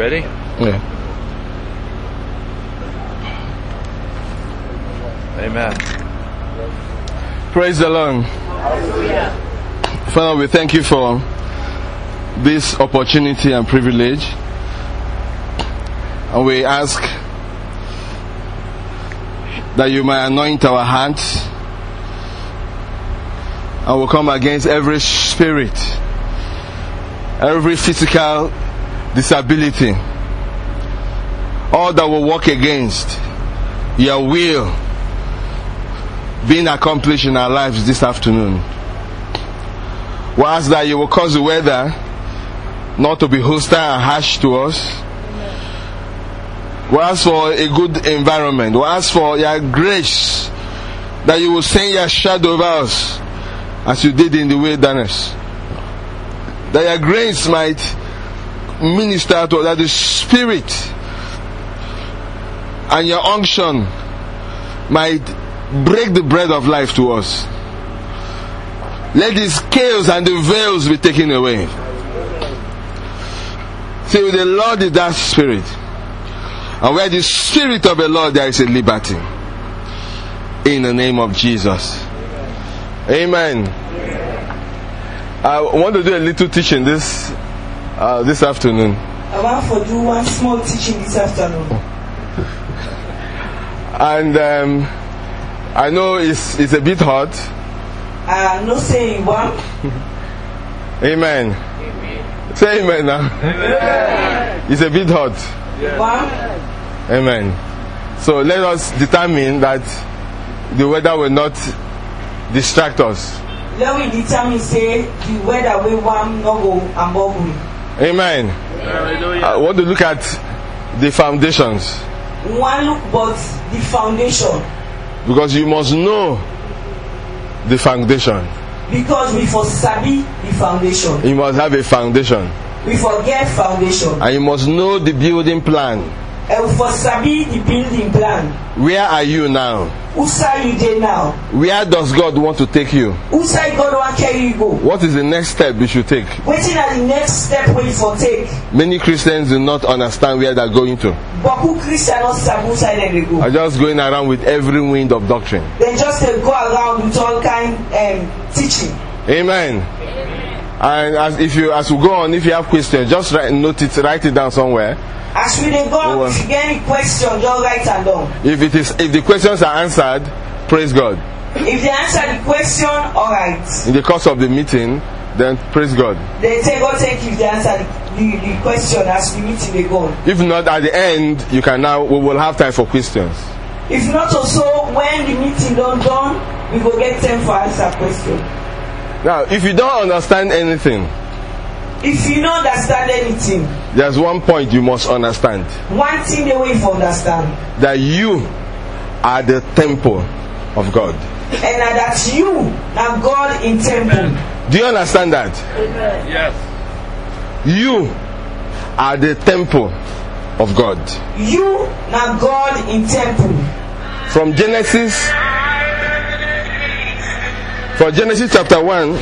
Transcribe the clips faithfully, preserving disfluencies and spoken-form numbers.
Ready? Yeah. Amen. Praise the Lord. Father, we thank you for this opportunity and privilege. And we ask that you may anoint our hands, and we'll come against every spirit, every physical disability, all that will work against your will being accomplished in our lives this afternoon. We ask that you will cause the weather not to be hostile and harsh to us. We ask for a good environment. We ask for your grace, that you will send your shadow over us as you did in the wilderness. That your grace might minister to us, that the Spirit and your unction might break the bread of life to us. Let the scales and the veils be taken away. See, with the Lord is that Spirit. And where the Spirit of the Lord, there is a liberty. In the name of Jesus. Amen. I want to do a little teaching this uh, this afternoon. I want to do one small teaching this afternoon. And um, I know it's it's a bit hot. I'm not saying one. Amen. Amen. Say amen now. Amen. It's a bit hot. Yes. One. Amen. So let us determine that the weather will not distract us. Let me determine say the weather will warm no go and bubble. Amen. I want to look at the foundations. One look but the foundation. Because you must know the foundation. Because we for sabi the foundation. You must have a foundation. We forget foundation. And you must know the building plan. And we for sabi the building plan. Where are you now? Who say you there now? Where does God want to take you? Who say God want carry you go? What is the next step you should take? Waiting at the next step where you for take. Many Christians do not understand where they are going to. But who Christians not sabi who side they go? Are just going around with every wind of doctrine. They just uh, go around with all kind um, teaching. Amen. And as if you as we go on, if you have questions, just write, note it, write it down somewhere. As we dey go, Oh, if you get any question, just write it down. If it is, if the questions are answered, praise God. If they answer the question, all right. In the course of the meeting, then praise God. They say go take if they answer the, the, the question as the meeting they go. If not, at the end, you can now. We will have time for questions. If not also, when the meeting done done, we go get time for answer question. Now, if you don't understand anything, if you don't understand anything, there's one point you must understand. One thing they will understand. That you are the temple of God. And that you are God in temple. Do you understand that? Amen. Yes. You are the temple of God. You are God in temple. From Genesis, for Genesis chapter one.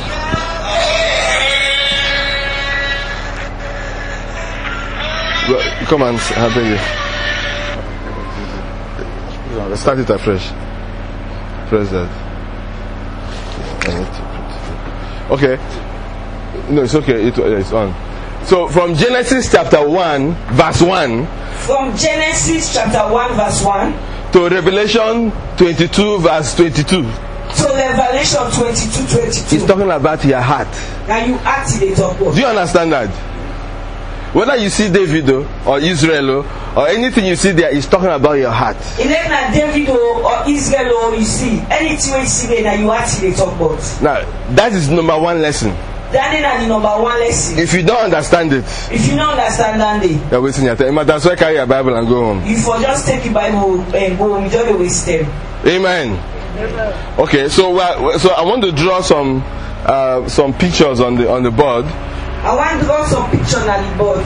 Come on, happen you. Let's start it afresh. Press that. Okay. No, it's okay. It, it's on. So from Genesis chapter one, verse one. From Genesis chapter one, verse one. To Revelation twenty-two, verse twenty-two. To Revelation twenty-two, twenty-two. It's talking about your heart. Now you activate your God. Do you understand that? Whether you see David or Israel or anything you see there, is talking about your heart. Even na David or Israel or you see anything you see there, now you activate your God. Now that is number one lesson. That is the number one lesson. If you don't understand it, if you don't understand that day, you're wasting your time. That's why carry your Bible and go home. You for just take your Bible and go home, you don't waste time. Amen. Amen. Okay, so uh, so I want to draw some uh, some pictures on the on the board. I want to draw some pictures on the board.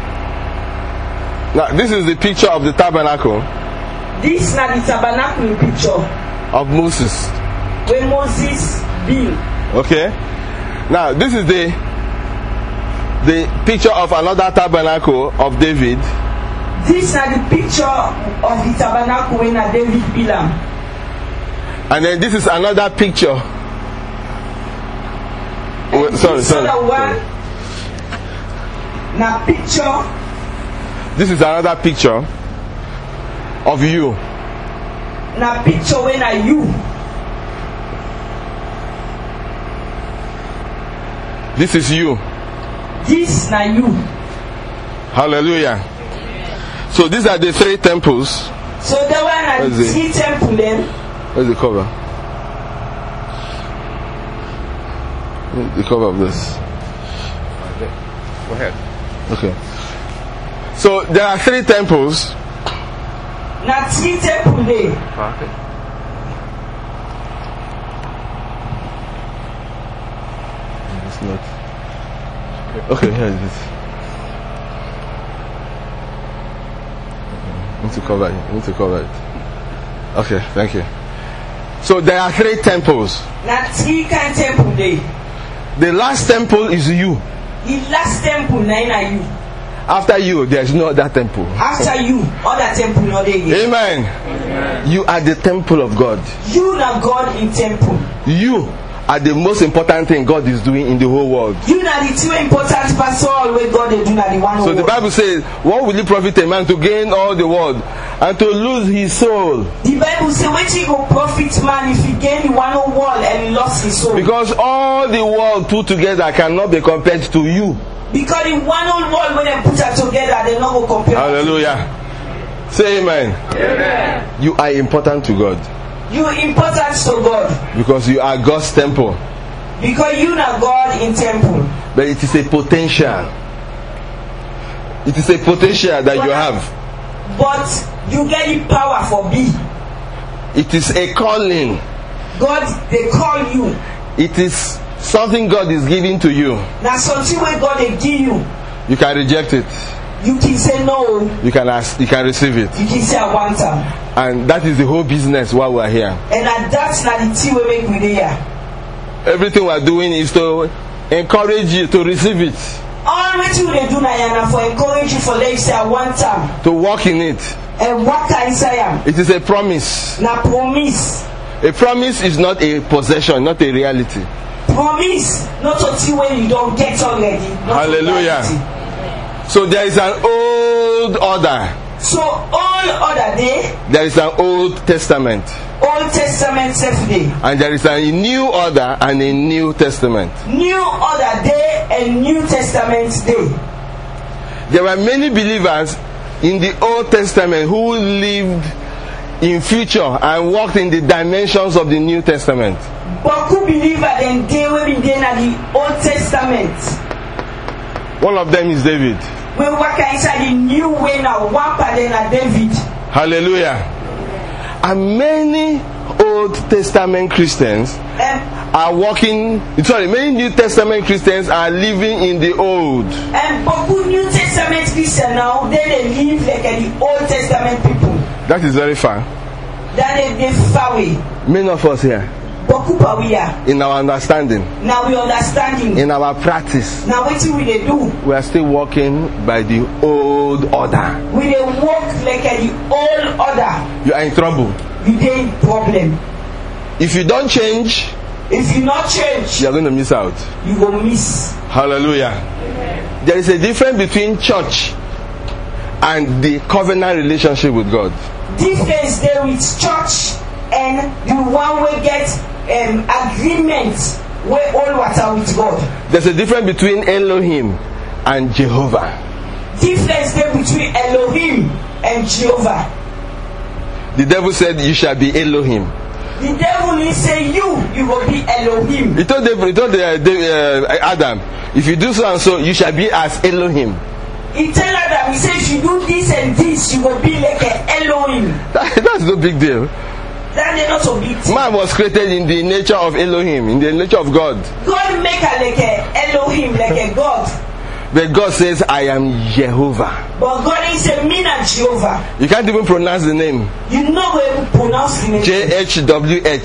Now, this is the picture of the tabernacle. This is the tabernacle picture of Moses. When Moses built. Okay. Now, this is the the picture of another tabernacle of David. This is the picture of the tabernacle when David built. And then this is another picture. Well, sorry, this sorry. other one, na picture. This is another picture of you. Na picture when are you. This is you. This na you. Hallelujah. So these are the three temples. So the one are the three temples then. Where's the cover? The cover of this. Go ahead. Okay. So there are three temples. Na three temples there. Okay. It's not. Okay, here it is. I need to cover it. I need to cover it. Okay, thank you. So there are three temples. Na three kind temple there. The last temple is you. The last temple na na you. After you, there is no other temple. After you, other temple not there yet. Amen. Amen. You are the temple of God. You na God in temple. You are the most important thing God is doing in the whole world. You na the two important person where God dey do na the one. So the Bible says, what will it profit a man to gain all the world and to lose his soul? The Bible says, wetin go profit man if he gain the one whole world and he lost his soul? Because all the world put together cannot be compared to you. Because the one whole world when they put it together, they not go compare. Hallelujah. Say amen. Amen. You are important to God. You are important to God. Because you are God's temple. Because you are God in temple. But it is a potential. It is a potential that but, you have. But you get the power for be. It is a calling. God, they call you. It is something God is giving to you. Now something where God they give you. You can reject it. You can say no. You can ask. You can receive it. You can say I want them. And that is the whole business while we are here. And that's not the thing we make with here. Everything we are doing is to encourage you to receive it. All what you they do now for encourage you for let you say I want them. To walk in it. And what can say am? It is a promise. Na promise. A promise is not a possession, not a reality. Promise, not a thing when you don't get already. Hallelujah. So there is an old order. So all other day. There is an Old Testament. Old Testament self day. And there is a new order and a New Testament. New order day and New Testament day. There were many believers in the Old Testament who lived in future and walked in the dimensions of the New Testament. But who believe that then they will be there in the Old Testament? One of them is David. When work inside the new way now, one part then David. Hallelujah. And many Old Testament Christians um, are walking, sorry, many New Testament Christians are living in the old. And but who New Testament Christian now, they, they live like uh, the Old Testament people. That is very far. That they, they far away. Many of us here. We are. In our understanding. Now we understanding. In our practice. Now what do we do? We are still walking by the old order. We they walk like uh, the old order. You are in trouble. You dey in problem. If you don't change, if you not change, you are going to miss out. You will miss. Hallelujah. Amen. There is a difference between church and the covenant relationship with God. Difference there with church and the one we get um, agreement where all water with God. There's a difference between Elohim and Jehovah. Difference there between Elohim and Jehovah. The devil said, "You shall be Elohim." The devil didn't say you, you will be Elohim. He told, David, he told uh, uh, Adam, if you do so and so, you shall be as Elohim. He tell Adam, he said, if you do this and this, you will be like an Elohim. That, that's no big deal. That is not so big deal. Man was created in the nature of Elohim, in the nature of God. God make her like an Elohim, like a God. But God says, I am Jehovah. But God is a mean and Jehovah. You can't even pronounce the name. You know where to pronounce the name. J H W H.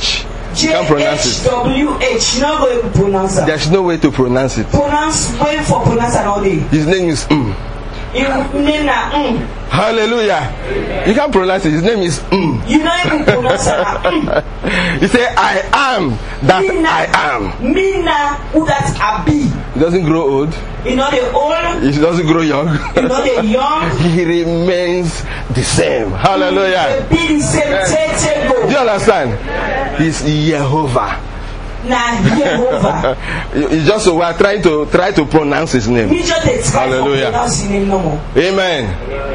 J Can't pronounce H it. W H. You not going to pronounce that. There's no way to pronounce it. Pronounce wait for pronounce and all day. His name is Mm. You name na mm. Hallelujah. You can't pronounce it. His name is Mm. You not even pronounce that. Mm. He said, I am that Me na- I am. Me na who that I be. He doesn't grow old. You know the old. He doesn't grow young. You know the young. He remains the same. Hallelujah. They be the same. Take take Do you go. understand? He's Jehovah. Na Jehovah. It's just so we are trying to try to pronounce his name. Me just dey try to Hallelujah. pronounce his name no more. Amen.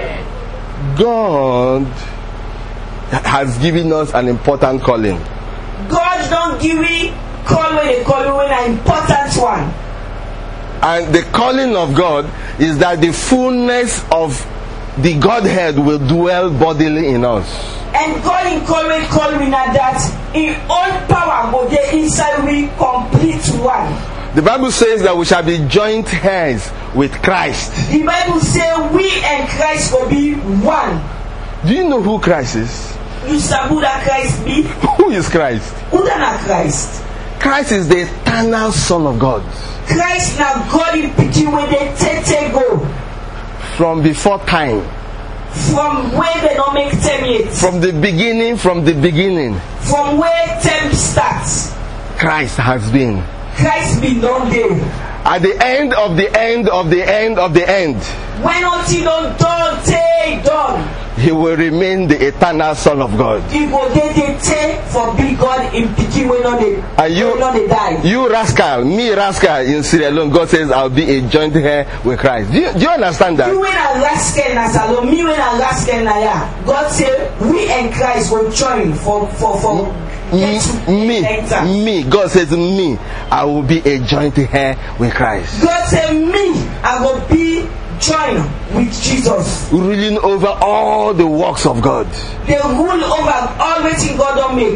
God has given us an important calling. God don't give me call when they call you when an important one. And the calling of God is that the fullness of the Godhead will dwell bodily in us. And God in call when call me na that in all power go there inside we complete one. The Bible says that we shall be joint heirs with Christ. The Bible say we and Christ will be one. Do you know who Christ is? You sabu that Christ be? Who is Christ? Who that na Christ? Christ is the eternal Son of God. Christ na God in picture where they take take go. From before time. From where they don't make time yet. From the beginning, from the beginning. From where time starts. Christ has been. Christ be done there. At the end of the end of the end of the end, When until don't done, take done. He will remain the eternal Son of God. He go dey dey take for big God in picking when not they And you, when not they die. you rascal, me rascal in Sierra Leone, God says I'll be a joint heir with Christ. Do you, do you understand that? You when a rascal na salon, me when a rascal na ya. God say we and Christ will join for for for. get to Me, enter. me, God says me, I will be a joint heir with Christ. God say me, I will be join with Jesus. Ruling over all the works of God. They rule over all wetin God don't make.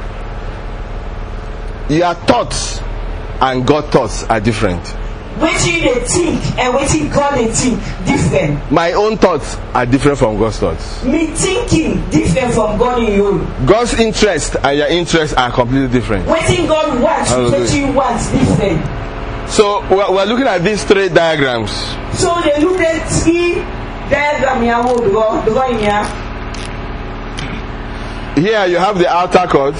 Your thoughts and God's thoughts are different. Wetin they think and wetin God they think different. My own thoughts are different from God's thoughts. Me thinking different from God in you. God's interests and your interests are completely different. Wetin God wants, Hallelujah. wetin you want different. So we're, we're looking at these three diagrams. So they look at three diagram here. Wo draw draw in here. Here you have the outer court.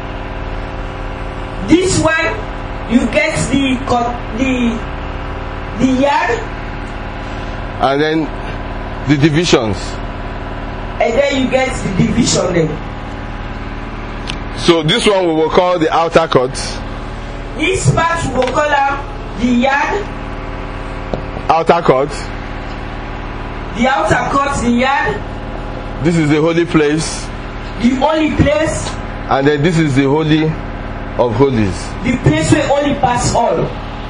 This one you get the co- the the yard And then the divisions. and then you get the division then. So this one we will call the outer court. This part we will call am the yard, Outer court. the outer court, the yard, This is the holy place. the holy place, And then this is the holy of holies. the place where only pass all.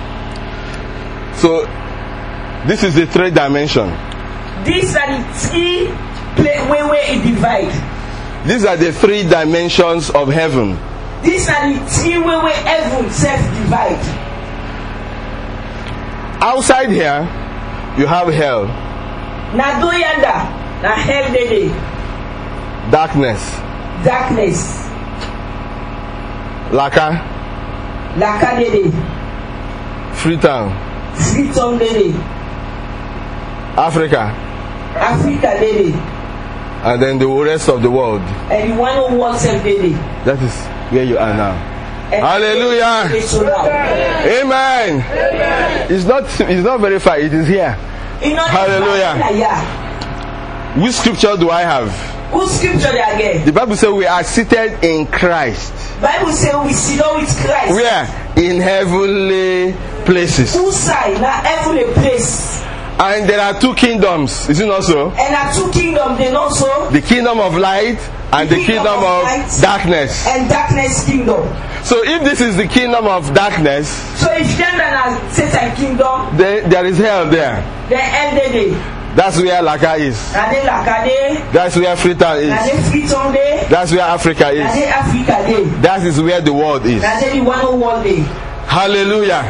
So this is the third dimension. These are the three place where where it divide. These are the three dimensions of heaven. These are the three where where heaven self divide. Outside here, you have hell, Na do yanda, na hell dey dey, darkness, darkness, Laka, laka dey dey, Freetown, Freetown dey dey, Africa, Africa dey dey, and then the rest of the world. and the one who wants self dey dey. That is where you are now. And Hallelujah. dey so now. Amen. It's not. It's not very far. It is here. You know, Hallelujah. na yeah. Which scripture do I have? Who scripture dey again? The Bible says we are seated in Christ. Bible say we sit down with Christ. Where? In heavenly places. Who side na heavenly place. And there are two kingdoms. Is it not so? And na two kingdom dey know so. The kingdom of light and the Kingdom kingdom of of light. darkness. And darkness kingdom. So if this is the kingdom of darkness, So if them na Satan kingdom, then there is hell there. then hell dey dey. That's where Laka is. Na dey laka dey, That's where Freetown na is. dey Freetown dey, That's where Africa na is. dey Africa dey, That is where the world is. na dey the one who world dey. Hallelujah.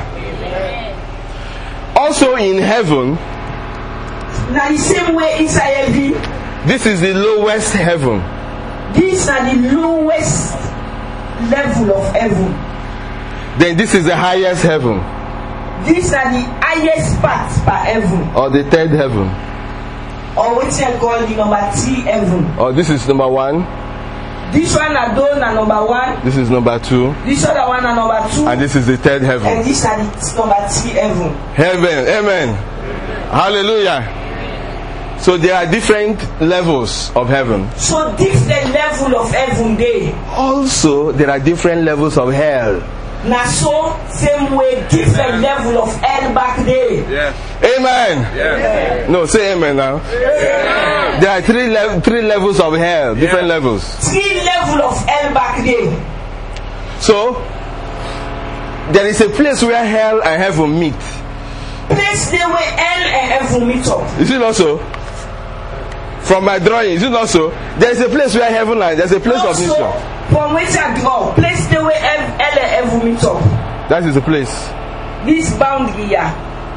Also in heaven, Na the same way inside heaven. this is the lowest heaven. This na the lowest level of heaven. then this is the highest heaven, These are the highest parts per heaven. or the third heaven, Or what you call the number three heaven. or this is number one, This one are done na number one. this is number two, This other one are number two. and this is the third And heaven. this are the number three heaven. Heaven, amen. Hallelujah. So there are different levels of heaven. So different level of heaven day. Also, there are different levels of hell. Na so same way different level of hell back there. Yes. Amen. Yes. No, say amen now. Amen. There are three le- three levels of hell, different levels. Three level of hell back there. So there is a place where hell and heaven meet. Place there where hell and heaven meet up. Is it not so? From my drawing, is it not so? There is a place where heaven and there's a place of Also, mission. from which I draw, place there where hell hell and heaven meet up. That is the place. This boundary here.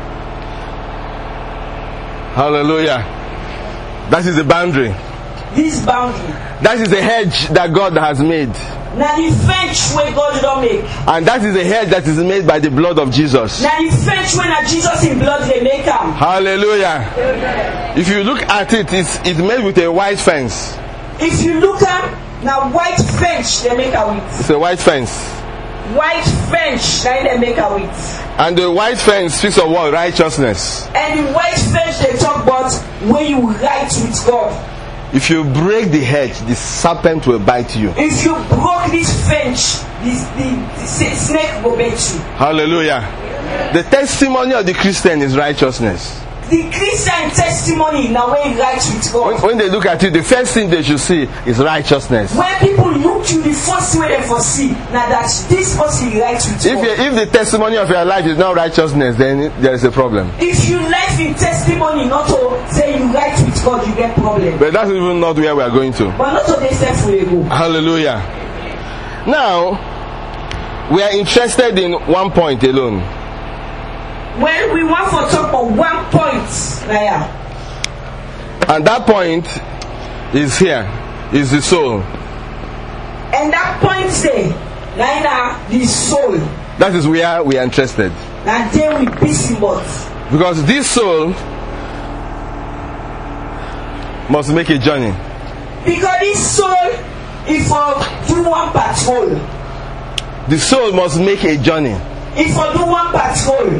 Hallelujah. That is the boundary. This boundary. That is the hedge that God has made. Now the fence where God don't make. And that is the hedge that is made by the blood of Jesus. Now the fence when Jesus in blood they make them. Hallelujah. If you look at it, it's, it's made with a white fence. If you look at now white fence they make a with. It's a white fence. White fence now they make a with. And the white fence speaks of what? Righteousness. And the white fence they talk about when you right with God. If you break the hedge, the serpent will bite you. If you broke this fence, this, the, the snake will bite you. Hallelujah. The testimony of the Christian is righteousness. The Christian testimony now when you right with God. When, when they look at you, the first thing they should see is righteousness. When people look to the first way they foresee, now that this person is right with If, God. you, if the testimony of your life is not righteousness, then there is a problem. If you life in testimony not to say you right with God, you get problem. But that's even not where we are going to. But not to they say for you go. Hallelujah. Now, we are interested in one point alone. When we want to talk about one point, Naya, And that point is here, is the soul. and that point say, Naya, the soul. That is where we are interested. Now then we busy but Because this soul must make a journey. because this soul, if I do one patrol, The soul must make a journey. if I do one patrol,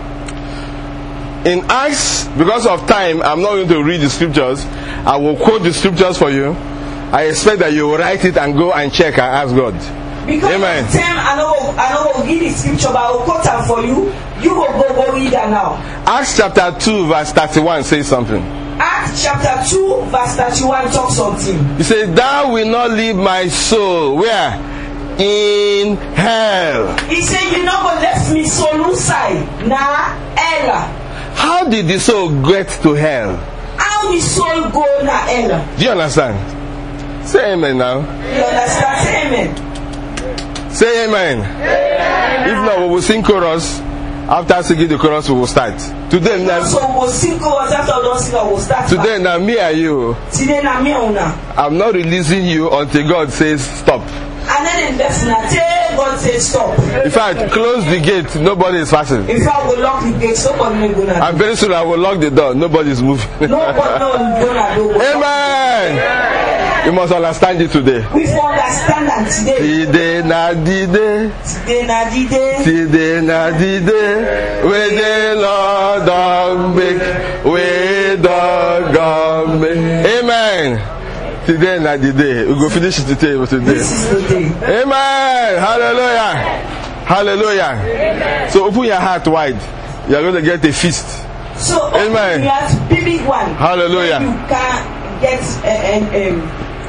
In Acts, because of time, I'm not going to read the scriptures. I will quote the scriptures for you. I expect that you will write it and go and check and ask God. because Amen. of time I know I know read the scripture, but I will quote them for you. You will go go read that now. Acts chapter two verse thirty-one says something. Acts chapter two verse thirty-one talk something. He says, "Thou will not leave my soul." Where? In hell. He said, "You not go left me soul side na hell." How did the soul get to hell? How the soul go na hell? Do you understand? Say amen now. You understand? Say amen. Say amen. Amen. If not, we will sing chorus. After singing the chorus, we will start. Today, now, So we will sing chorus after we don't sing. I will start. today now, me and you, Today na me una. I'm not releasing you until God says stop. And then the left na tell God say stop. In fact, close the gate. Nobody is passing. In fact, we lock the gate. Nobody may go na. And very soon I will lock the door. Nobody is moving. Nobody no go na do. Amen. You must understand it today. We for understand that today. Today na the day. Today na the day. Today na the day. Where the Lord dog make. Where the God make. Amen. Today na the day. We go finish it today. today. This is the day. Amen. Hallelujah. Hallelujah. Amen. So open your heart wide. You are going to get a feast. So Amen. you have big big one. Hallelujah. You can get an uh, um,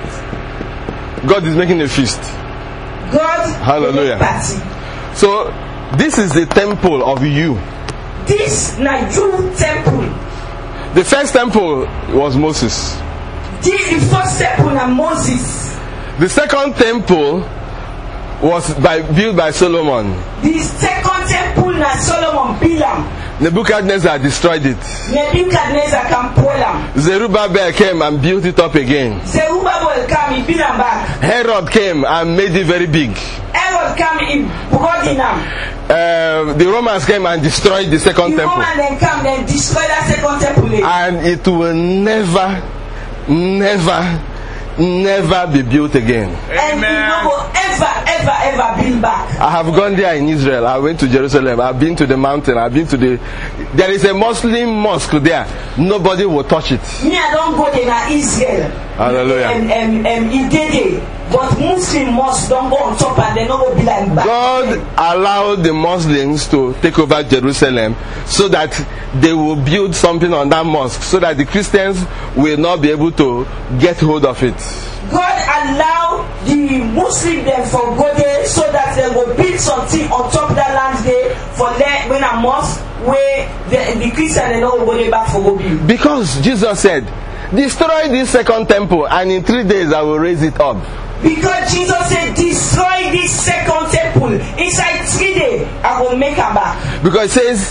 God is making a feast. God. Hallelujah. Party. So this is the temple of you. This na you temple. The first temple was Moses. This the first temple na Moses. The second temple was by, built by Solomon. The second temple na Solomon build am. Nebuchadnezzar destroyed it. Nebuchadnezzar can pull am. Zerubbabel came and built it up again. Zerubbabel Herod come, he beat them back. Herod came and made it very big. Herod come, he brought in them. Uh, the Romans came and destroyed the second The temple. Roman then come, then destroy that second temple. And it will never, never, never be built again. And you know, will ever, ever, ever build back. I have gone there in Israel. I went to Jerusalem. I've been to the mountain. I've been to the... There is a Muslim mosque there. Nobody will touch it. Me, I don't go there in Israel. Hallelujah. And, and, and he did it. But Muslim mosques don't go on top and they don't go be like back. God allowed the Muslims to take over Jerusalem so that they will build something on that mosque so that the Christians will not be able to get hold of it. God allowed the Muslim them for go there so that they will build something on top of that land there for them when a mosque where the, the Christian they don't go there back for go build. Because Jesus said, destroy this second temple and in three days I will raise it up. Because Jesus said, destroy this second temple. Inside three days, I will make a back. Because it says,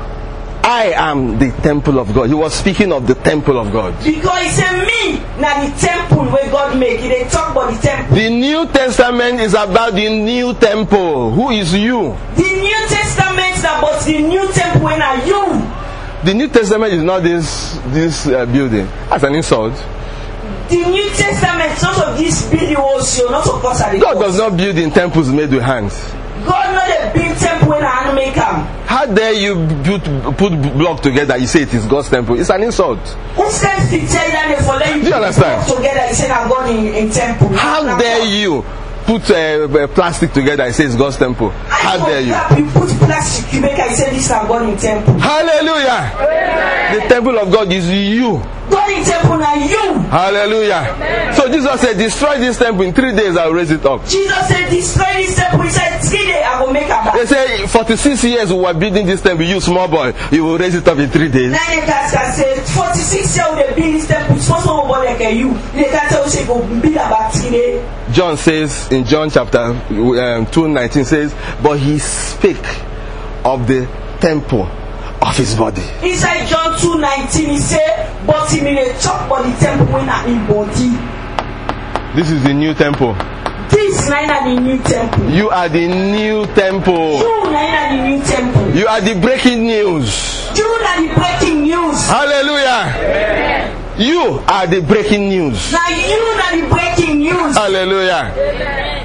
I am the temple of God. He was speaking of the temple of God. Because he said, me, now the temple where God make it. They talk about the temple. The New Testament is about the new temple. Who is you? The New Testament is about the new temple when are you. The New Testament is not this this uh, building. That's an insult. The New Testament, not of this building also, not of course. God does not build in temples made with hands. God not a big temple when I make them. How dare you build, put block together? You say it is God's temple. It's an insult. Who stands to tell them they follow you? Do you understand? Together, you say I'm God in, in temple. How dare you put uh, uh, plastic together? I say it's God's temple. How dare you? You put plastic, you make I say this is God in temple. Hallelujah! Amen. The temple of God is you. God in temple now you. Hallelujah. Amen. So Jesus said, destroy this temple in three days. I will raise it up. Jesus said, destroy this temple. He said, three days I will make a back. They say forty-six years we were building this temple. You small boy, you will raise it up in three days. Now you can say forty-six years we build this temple. Small small boy like you. They can tell you go build about three days. John says in John chapter um, two nineteen says, but he spake of the temple of his body. Inside John two nineteen he said, but he may talk about the temple when I'm in body. This is the new temple. This is not the new temple. You are the new temple. You are not the new temple. You are the breaking news. You are the breaking news. Hallelujah. Amen. You are the breaking news. Now you are the breaking news. Hallelujah. Amen.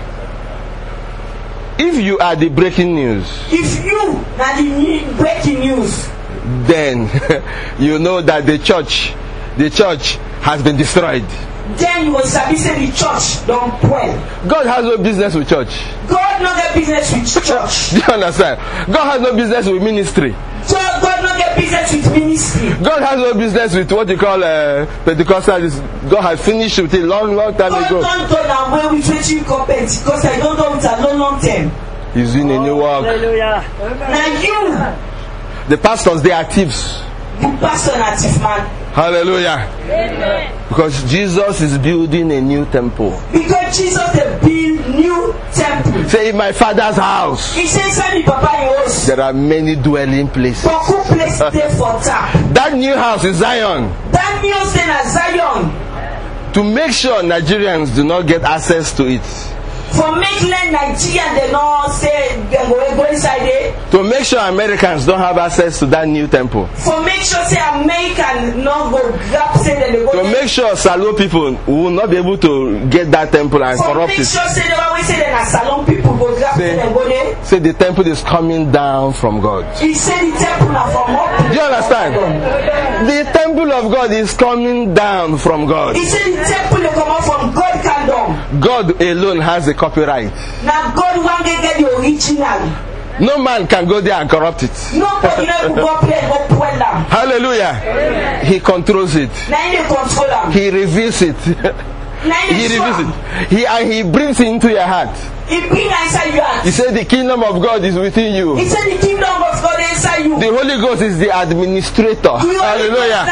If you are the breaking news, if you are the breaking news, then you know that the church, the church has been destroyed. Then you will say the church don't dwell. God has no business with church. God not get business with church. Do you understand? God has no business with ministry. So God not get business with ministry. God has no business with what you call uh, Pentecostal. God has finished with it long, long time God ago. God don't done away with what you call Pentecost. I don't know it's a long, long term. He's doing a new work. Hallelujah. Now you, the pastors, they are thieves. the pastor and a thief man. Hallelujah. Amen. Because Jesus is building a new temple. Because Jesus they build new temple. Say in my Father's house. He says, "Send Papa your house." There are many dwelling places. But who place there for time? That new house is Zion. That new thing is Zion. To make sure Nigerians do not get access to it. For make land Nigeria they not say they go go inside there. To make sure Americans don't have access to that new temple. For make sure say American not go grab say that they go. To there. make sure Salon people will not be able to get that temple and For corrupt make it. sure say they always say that Salon people go grab say they go there. Say the temple is coming down from God. He said the temple are from up. Do you understand? The temple of God is coming down from God. He said the temple they come out from God can down. God alone has the copyright. Now God want to get the original. No man can go there and corrupt it. Nobody never go play go pull them. Hallelujah. Amen. He controls it. Now they control them. He reveals it. Now He reveals it. He and he brings it into your heart. He bring inside your heart. He said the kingdom of God is within you. He said the kingdom of God inside you. The Holy Ghost is the administrator. Hallelujah.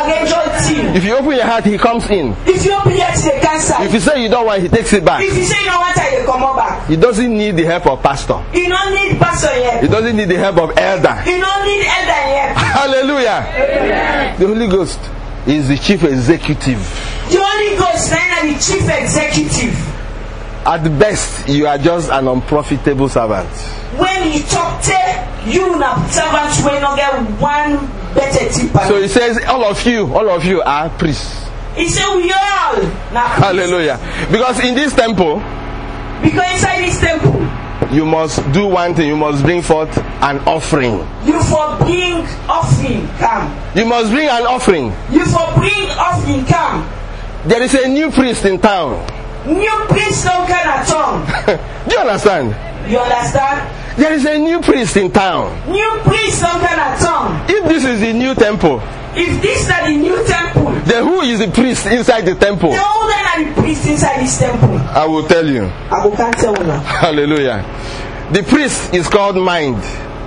If you open your heart, he comes in. If you open your heart, they cancel. If you say you don't want, he takes it back. If you say you don't want, they come back. He doesn't need the help of pastor. You don't need pastor yet. He doesn't need the help of elder. You don't need elder yet. Hallelujah. Amen. The Holy Ghost is the chief executive. The Holy Ghost is na the chief executive. At best, you are just an unprofitable servant. When he talk to you na servants wey no get one better tip. So he says, all of you, all of you are priests. He said we all na priests. Hallelujah. Because in this temple, because inside this temple, you must do one thing. You must bring forth an offering. You for bring offering come. You must bring an offering. You for bring offering come. There is a new priest in town. New priest don't come at all. Do you understand? You understand? There is a new priest in town. New priest don't come at all. If this is the new temple, if this is the new temple, then who is the priest inside the temple? The older are the priest inside this temple. I will tell you. I will can't tell you now. Hallelujah. The priest is called mind.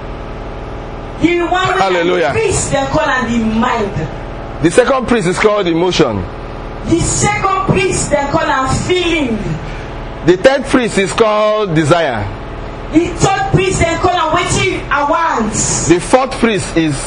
The one Hallelujah. The priest they call and the mind. The second priest is called emotion. The second priest they call and feeling. The third priest is called desire. The third priest they call and waiting I want. The fourth priest is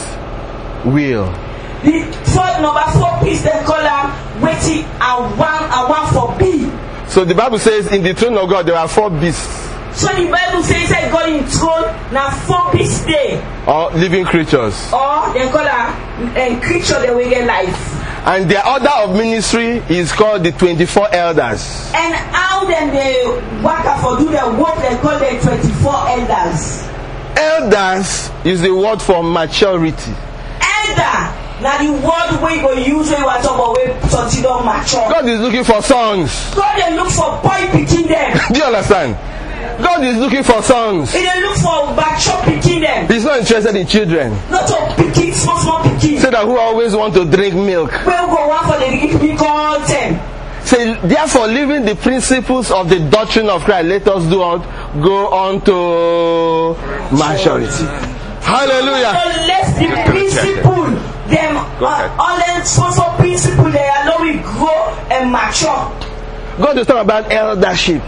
will. The fourth number four priest they call and waiting I want I want for be. So the Bible says in the throne of God there are four beasts. So the Bible says that God in throne now four beasts there. Or living creatures. Or they call a, a creature that will get life. And their order of ministry is called the twenty-four elders. And how then they work for do their work, they call them twenty-four elders. Elders is the word for maturity. Elder, now the word we go use when we talk about we something don't mature. God is looking for sons. God they look for boy picking them. Do you understand? God is looking for sons. He they look for mature picking them. He's not interested in children. Not to picking small small picking. Say that who always want to drink milk. We'll go one for the milk all them. Say therefore, living the principles of the doctrine of Christ, let us do what? Go on to maturity. Hallelujah. So let the principle, them uh, all them small principle they allow we grow and mature. God is talking about eldership.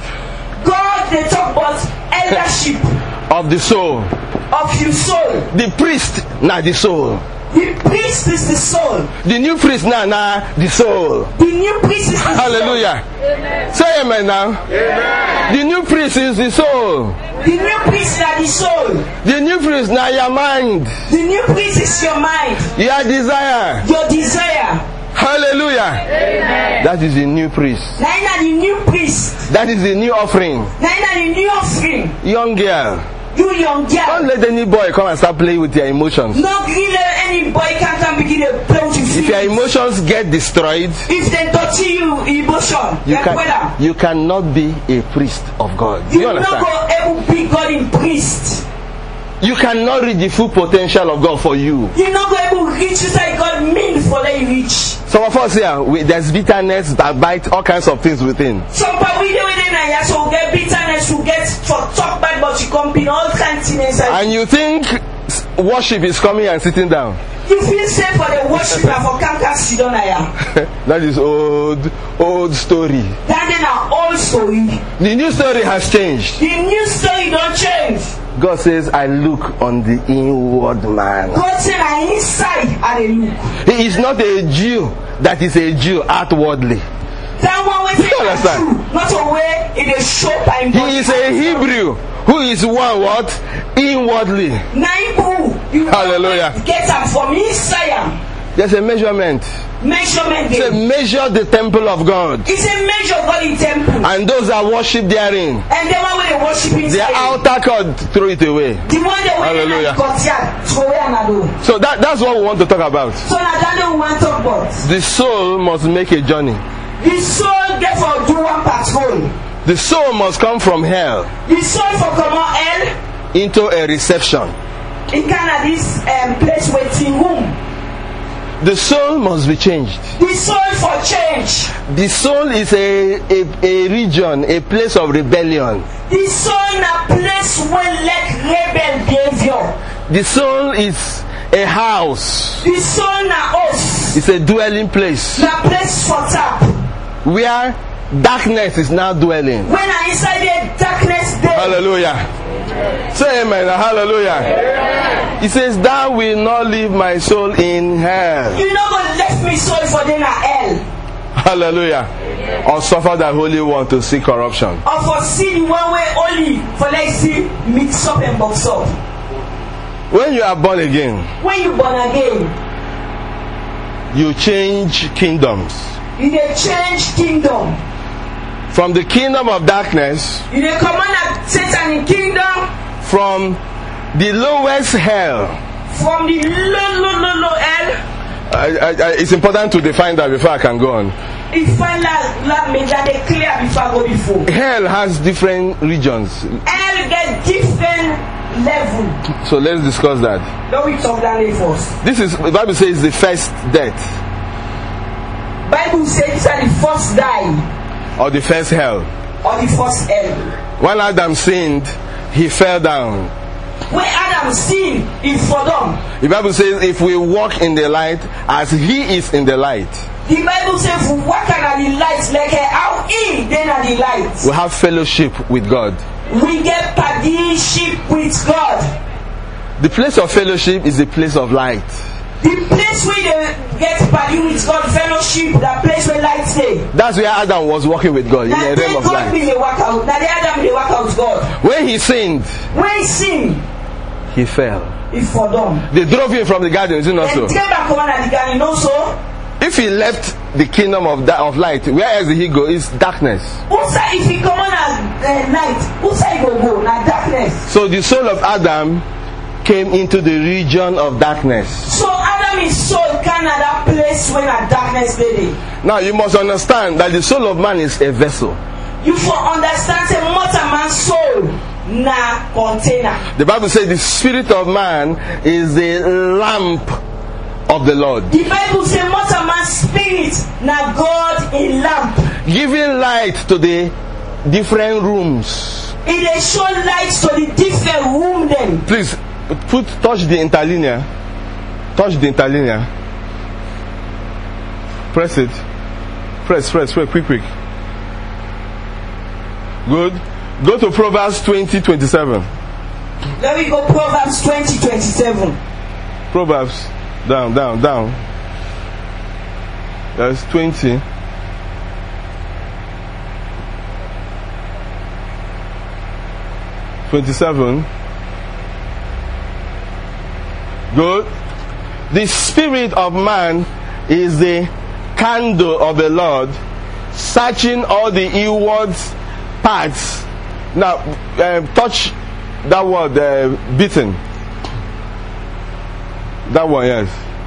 God they talk about eldership of the soul. Of your soul. The priest now the soul. The priest is the soul. The new priest now now the soul. The new priest is the Hallelujah. soul. Amen. Say amen now. Amen. The new priest is the soul. The new priest is the soul. The new priest now your mind. The new priest is your mind. Your desire. Your desire. Hallelujah. Amen. That is the new priest. Now the new priest. That is the new offering. Now the new offering. Young girl. You young girl. Don't let any boy come and start playing with your emotions. No, really, any boy can come begin to play with you. If your emotions get destroyed, if they dirty you emotion, you, can, you cannot be a priest of God. You, you understand? not go able to be God in priest. You cannot reach the full potential of God for you. You're not going to reach inside God mean for let you reach. Some of us here, we, there's bitterness that bite all kinds of things within. Some people we do within here, so we get bitterness, we get for talk bad, but you come in all kinds of things. And you think worship is coming and sitting down. You feel safe for the worship and for cancer sit down here. That is old, old story. That is an old story. The new story has changed. The new story don't change. God says, I look on the inward man. God says, I inside I look. He is not a Jew that is a Jew outwardly. That one way say understand? Not a way it is show by He is a Hebrew who is one what? Inwardly. Hallelujah. Get up from inside. There's a measurement. Measurement. It's a measure the temple of God. It's a measure of God in temple. And those that worship therein. And the one where they worship inside. Their outer court, throw it away. The one that Hallelujah. throw away and So that, that's what we want to talk about. So now that we want to talk about. The soul must make a journey. The soul therefore do one patrol. The soul must come from hell. The soul for come on hell into a reception. In Canada, this um, place waiting room. The soul must be changed. The soul for change. The soul is a, a, a region, a place of rebellion. The soul is a place where like rebel behavior. The soul is a house. The soul is a house. It's a dwelling place. The place for tap. Where darkness is now dwelling. When I inside the darkness there. Hallelujah. Say amen. Hallelujah. Amen. He says, thou will not leave my soul in hell. You not going to left me soul for them at hell. Hallelujah. or suffer the Holy One to see corruption. Or for see the one way only for let's see mix up and box up. When you are born again, When you born again, you change kingdoms. you dey change kingdom. From the kingdom of darkness, You dey command at Satan in kingdom from the lowest hell. from the low, low, low, low hell. I, I, I, it's important to define that before I can go on. If I la la me that they clear before I go before. Hell has different regions. Hell get different level. So let's discuss that. Don't we talk that way first? This is, the Bible says, the first death Bible says it's the first die or the first hell. or the first hell. When Adam sinned, he fell down. When Adam sinned, he for them. The Bible says, if we walk in the light as he is in the light, The Bible says, "For walk at the light like a how he then at the light." we have fellowship with God. We get partnership with God. The place of fellowship is the place of light. The place where they get partnership with God, fellowship, that place where light stay. That's where Adam was walking with God, in Now the they realm of God be light. the work out. Now the Adam they work out God. When he sinned, When he sin, he fell. he for them. They drove him from the garden, is it not so? Then take back command at the garden, no so. If he left the kingdom of da- of light, where else did he go? It's darkness. Who say if he come on at uh, night, who say he go go? Now darkness. So the soul of Adam came into the region of darkness. So Adam is soul can at that place when a darkness lady. Now you must understand that the soul of man is a vessel. You for understand say mortal man's soul na container. The Bible says the spirit of man is the lamp of the Lord, The Bible say mortal man's spirit na God in lamp. giving light to the different rooms. It dey show light to the different room them. Please put touch the interlinear. Touch the interlinear. Press it. Press, press, press, quick, quick. Good. Go to Proverbs twenty twenty-seven. Let me go Proverbs twenty twenty-seven. Proverbs. Down, down, down. That's twenty. twenty-seven. Good. The spirit of man is the candle of the Lord, searching all the inward parts. Now, uh, touch that word, uh, beaten. That one, yes.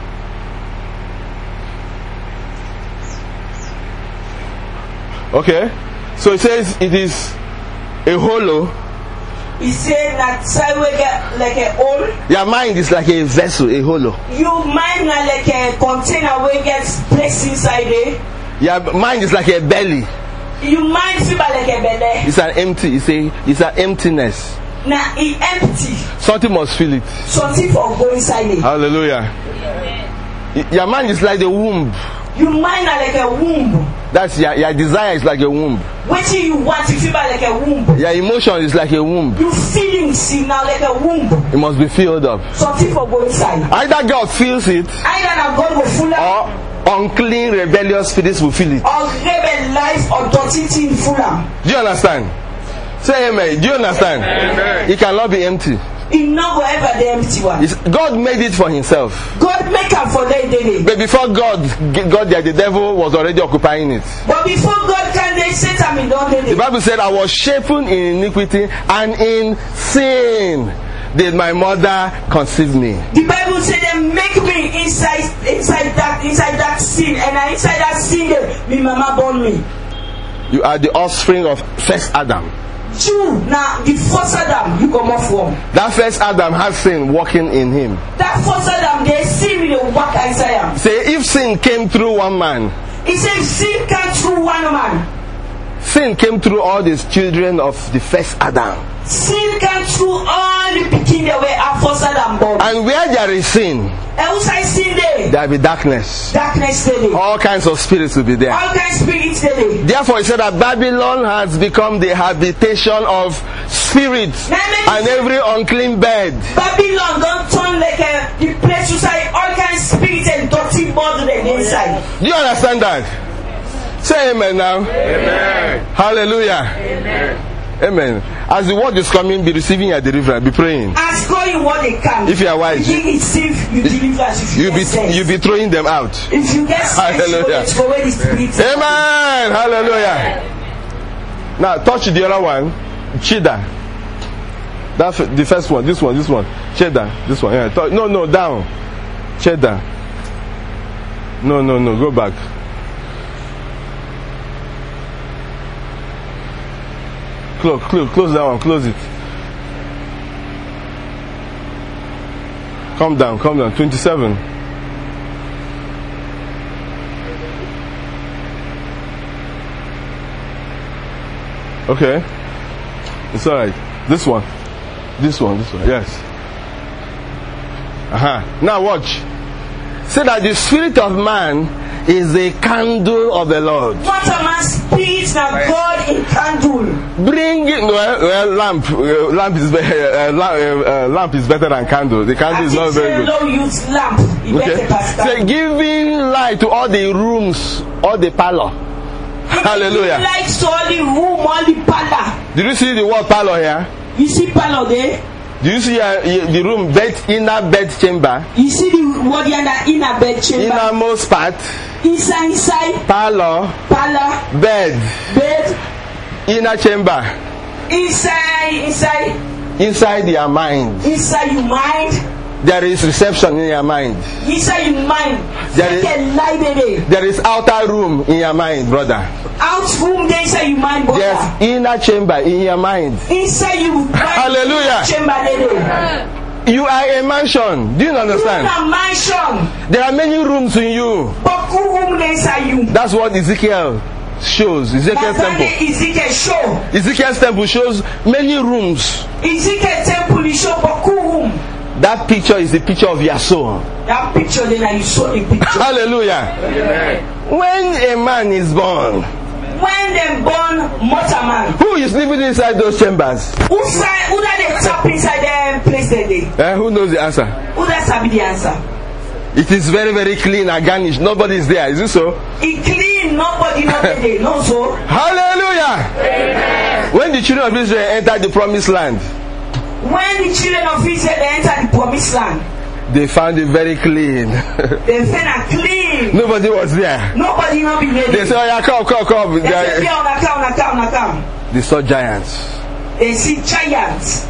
Okay. So it says it is a hollow. He said that side we get like a hole. Your mind is like a vessel, a hollow. You mind na like a container where gets placed inside it. Your mind is like a belly. You mind feel like a belly. It's an empty. It's a. It's an emptiness. Now it empty. Something must fill it. Something for go inside it. Hallelujah. Y- Your mind is like the womb. You mind na like a womb. That's your, your desire is like a womb. What you want you feel like a womb. Your emotion is like a womb. You feelings see now like a womb. It must be filled up. Something for go inside. Either God fills it, Either na God will full up. or unclean, rebellious spirits will fill it. Or rebel life or dirty thing full up. Do you understand? Say amen. Do you understand? Amen. It cannot be empty. It not go ever the empty one. It's, God made it for himself. God make am for them daily. But before God got there, the devil was already occupying it. But before God can they Satan me don't The daily. Bible said, I was shapen in iniquity and in sin did my mother conceive me. The Bible said they make me inside inside that inside that sin, and I inside that sin there, me mama born me. You are the offspring of first Adam. Jew now the first Adam you come off from. That first Adam has sin working in him. That first Adam they see me they walk inside him. Say, if sin came through one man, He said sin came through one man. sin came through all these children of the first Adam. Sin came through all the pikin that were our first Adam born. And where there is sin, And who say sin there? there will be darkness. Darkness daily. All kinds of spirits will be there. All kinds of spirits daily. Therefore, he said that Babylon has become the habitation of spirits and every unclean bed. Babylon don't turn like a the place you say all kinds of spirits and dirty body them inside. Do you understand that? Say amen now. Amen. Hallelujah. Amen. Amen. As the word is coming, be receiving your deliverance. Be praying. As going what they can. If you are wise, you receive you deliverance. If you, you get be sense. you be throwing them out. If you get sense, Hallelujah. you go where the spirit. Amen. Hallelujah. Now touch the other one. Chida. That f- the first one. This one. This one. Cheddar. This one. Yeah. Touch, no, no, down. Cheddar. No, no, no. Go back. Close, close, close that one. Close it. Come down, come down. Twenty-seven. Okay. It's alright. This one. This one, this one. Yes. Uh-huh. Now watch. Say that the spirit of man is the candle of the Lord. What a man's spirit now God in candle. Bring it. Well, well lamp. Uh, lamp is better. Uh, lamp, uh, uh, lamp is better than candle. The candle is not very good. Low use lamp. Okay. Say giving light to all the rooms, all the parlor. Hallelujah. Light to all the room, all the parlor. Did you see the word parlor here? You see parlor there? Do you see uh, the room, bed, inner bed chamber? You see the what the inner bed chamber? Innermost part. Inside, inside. Parlor. Parlor. Bed. Bed. Inner chamber. Inside, inside. Inside your mind. Inside your mind. There is reception in your mind. Inside your mind. There is, library. There is outer room in your mind, brother. Out room there inside your mind, brother. There's inner chamber in your mind. Inside your mind. Hallelujah. Chamber lady. You are a mansion. Do you understand? You are a mansion. There are many rooms in you. But who room there inside you? That's what Ezekiel shows. Ezekiel's temple. Ezekiel show. Ezekiel's temple shows many rooms. Ezekiel temple is show but who room? That picture is the picture of your soul. That picture then you saw the picture. Hallelujah. Amen. When a man is born, when they born mortal man, who is living inside those chambers? Who side who that they tap inside them place they dey? Eh, who knows the answer? Who that sabi the answer? It is very, very clean and garnished. Nobody is there. Is it so? It clean, nobody not there. No so. Hallelujah. Amen. When the children of Israel entered the promised land, when the children of Israel they entered the promised land, they found it very clean. They found it clean. Nobody was there. Nobody not be there. They said, "Oh yeah, come, come, come." They said, "Yeah, na come, na come, na come." They saw giants. They see giants.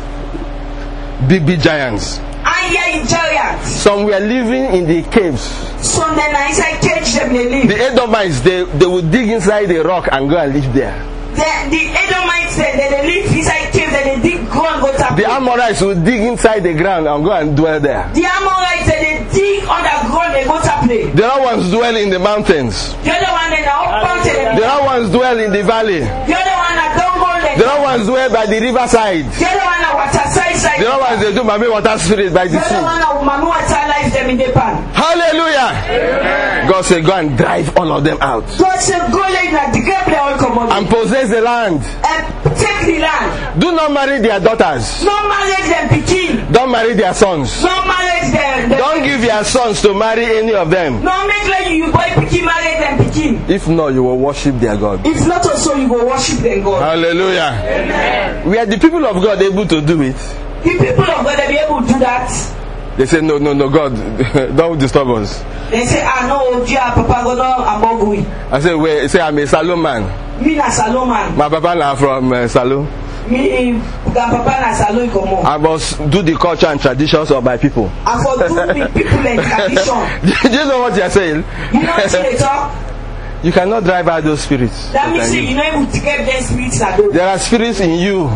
Big, big giants. Iron giants. Some were living in the caves. Some then inside cage them they live. The Edomites, they, they would dig inside the rock and go and live there. The, the Edomites they, they live inside cave, they, they dig ground go tap. The Amorites would dig inside the ground and go and dwell there. The Amorites they, they dig underground, they go tap there. The other ones dwell in the mountains. The other one they now up mountain. The other ones dwell in the valley. The other one that don't go there. The other ones dwell by the riverside. The other one that water side side. The other ones they do mami water spirit by the The sea. other one that mami water life them in the pan. Hallelujah. Amen. God said, go and drive all of them out. God said, go like that, the girl they all come And on. possess the land. And take the land. Do not marry their daughters. No marriage them pikin. Don't marry their sons. No marriage them. them Don't give your sons to marry any of them. No make like you boy pikin marry them pikin. If not, you will worship their God. If not also you go worship them God. Hallelujah. Amen. We are the people of God able to do it. The people of God they be able to do that. They say, no, no, no, God, don't disturb us. They say, I know, dear Papa God, I'm going. I say, wait, I say, I'm a Salon man. Me na Salon man. My papa na from uh, Salon. Me, Papa na Salon come I must do the culture and traditions of my people. I for do the people and tradition. Do you know what you are saying? You know what they talk? You cannot drive out those spirits. That means you know able to get them spirits that do. There are spirits in you.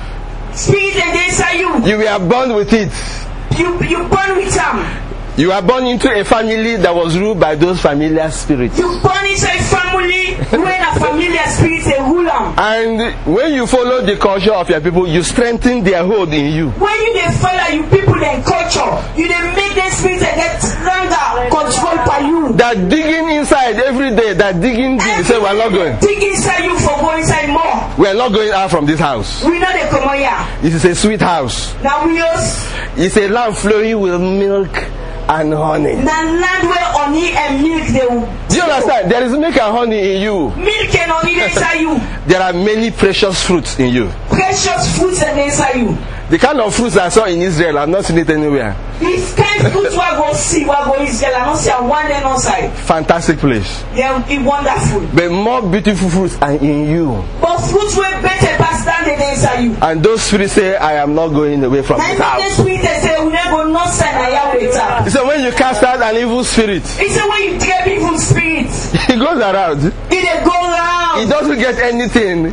Spirits and they say you. You were born with it. You you born with them. You are born into a family that was ruled by those familiar spirits. You born into a family when a familiar spirit they rule them. And when you follow the culture of your people, you strengthen their hold in you. When you they follow you people their culture, you they make them spirits that get stronger, controlled by you. That digging inside every day, that digging, they say, we're not going. Dig inside you for go inside more. We're not going out from this house. We know they come here. It is a sweet house. Now we use It's a land flowing with milk and honey. Na land where honey and milk they will. Do you understand? There is milk and honey in you. Milk and honey they inside you. There are many precious fruits in you. Precious fruits and inside you. The kind of fruits I saw in Israel, I've not seen it anywhere. This kind of fruits we go see, we go Israel, I don't see one day outside. Fantastic place. They're wonderful. But more beautiful fruits are in you. But fruits were better past than they inside you. And those spirits say, I am not going away from this house. He said, when you cast out an evil spirit, he said, when you drive evil spirits, he goes around. He dey go around. He doesn't get anything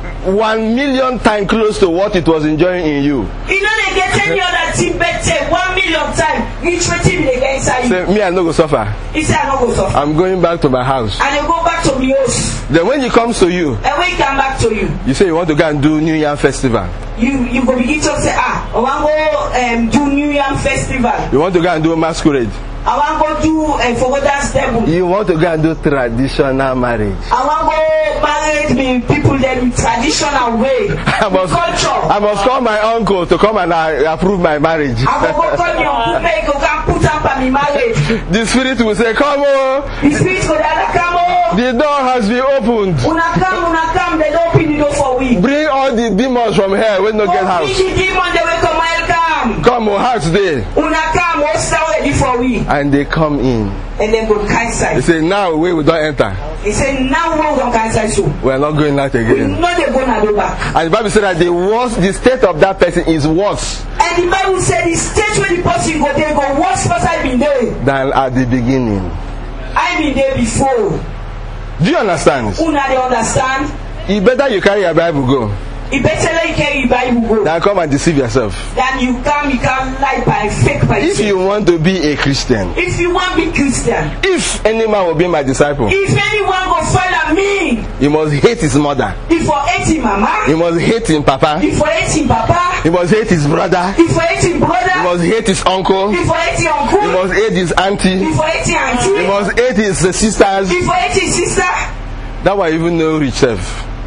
one million times close to what it was enjoying in you. He don't get any other thing better one million times. Each thing they get inside you. Say, me, I no go suffer. He said, I no go suffer. I'm going back to my house. And you go back to my house. Then when he comes to you, and when he come back to you, you say you want to go and do New Year festival. You you go begin to say, ah, I want to go um, do New Year festival. You want to go and do a masquerade. I want to go do a um, for dance table. You want to go and do traditional marriage. I want to go marry me people that in traditional way. I must, culture. I must call my uncle to come and uh, approve my marriage. I will go call your uncle to put up on my marriage. The spirit will say, come on. The spirit will say, come on. The door has been opened. Una come, una come, they don't open the door for we. Bring all the demons from here when no get house. Bring the demons, they will come, I'll come. Come on, house there. Una come, what's ready for we? And they come in. And then go inside. They say, now we will not enter. He said, now we don't inside so. We are not going out again. We know they're going to go back. And the Bible said that the worst, the state of that person is worse. And the Bible said the state where the person go, they go worse first I've been there. Than at the beginning. I've been there before. Do you understand? Una they understand? You better you carry your Bible go. You better let you carry your Bible go. Then come and deceive yourself. Then you come, you come lie by fake by If you want to be a Christian. If you want to be Christian. If any man will be my disciple. If anyone will follow me. He must hate his mother. He for hate his mama. He must hate his papa. He for hate his papa. He must hate his brother. He for hate his brother. He must hate his uncle. He for hate his uncle. He must hate his auntie. He for hate his auntie. He must hate his uh, sisters. He for hate his sister. That one even no rich self.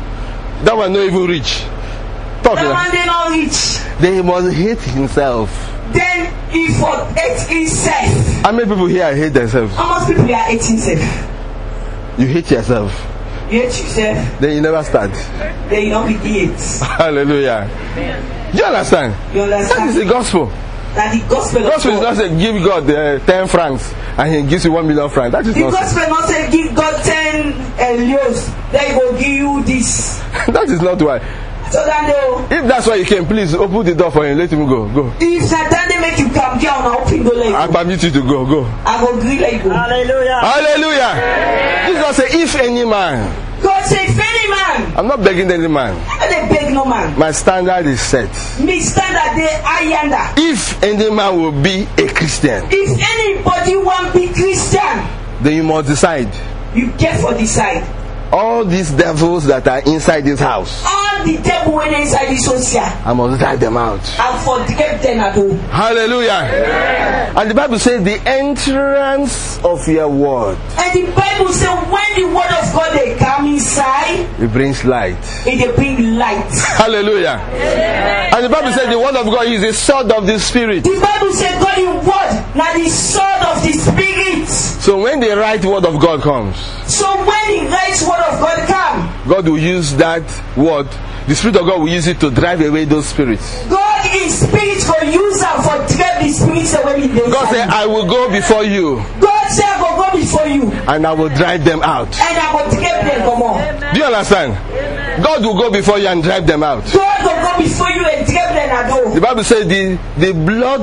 That one no even rich. Talk that one they not rich. Then he must hate himself. Then he for hate himself. How many people here hate themselves? How much people here hate himself? You hate yourself. You hate yourself. Then you never start. Then you don't begin it. Hallelujah. Do you understand? You understand? That is the gospel. That the gospel. The gospel is not say give God uh, ten francs and he gives you one million francs. That is the not. The gospel not say give God ten euros. Then he will give you this. That is not why. So that they, if that's why you came, please open the door for him. Let him go. Go. If Satan they make you come down, I'll open the door. I permit you to go. Go. I will agree like go. Hallelujah. Hallelujah. Jesus say, if any man. God say, if any man. I'm not begging any man. I don't beg no man. My standard is set. Me standard they I under. If any man will be a Christian. If anybody want be Christian. Then you must decide. You get for decide. All these devils that are inside this house. All the devil when inside this house here. I must drive them out. And forgive them at all. Hallelujah. Yeah. And the Bible says the entrance of your word. And the Bible says when the word of God they come inside. It brings light. It brings light. Hallelujah. Yeah. And the Bible says the word of God is the sword of the spirit. The Bible says God in word now the sword of the spirit. So when the right word of God comes. So when the right word of God come, God will use that word. The Spirit of God will use it to drive away those spirits. God in spirit will use them for drive the spirits away. God said, I will go before you. God said, I will go before you. And I will drive them out. And I will drive them come on. Do you understand? Amen. God will go before you and drive them out. God will go before you and drive them out. The Bible says the, the blood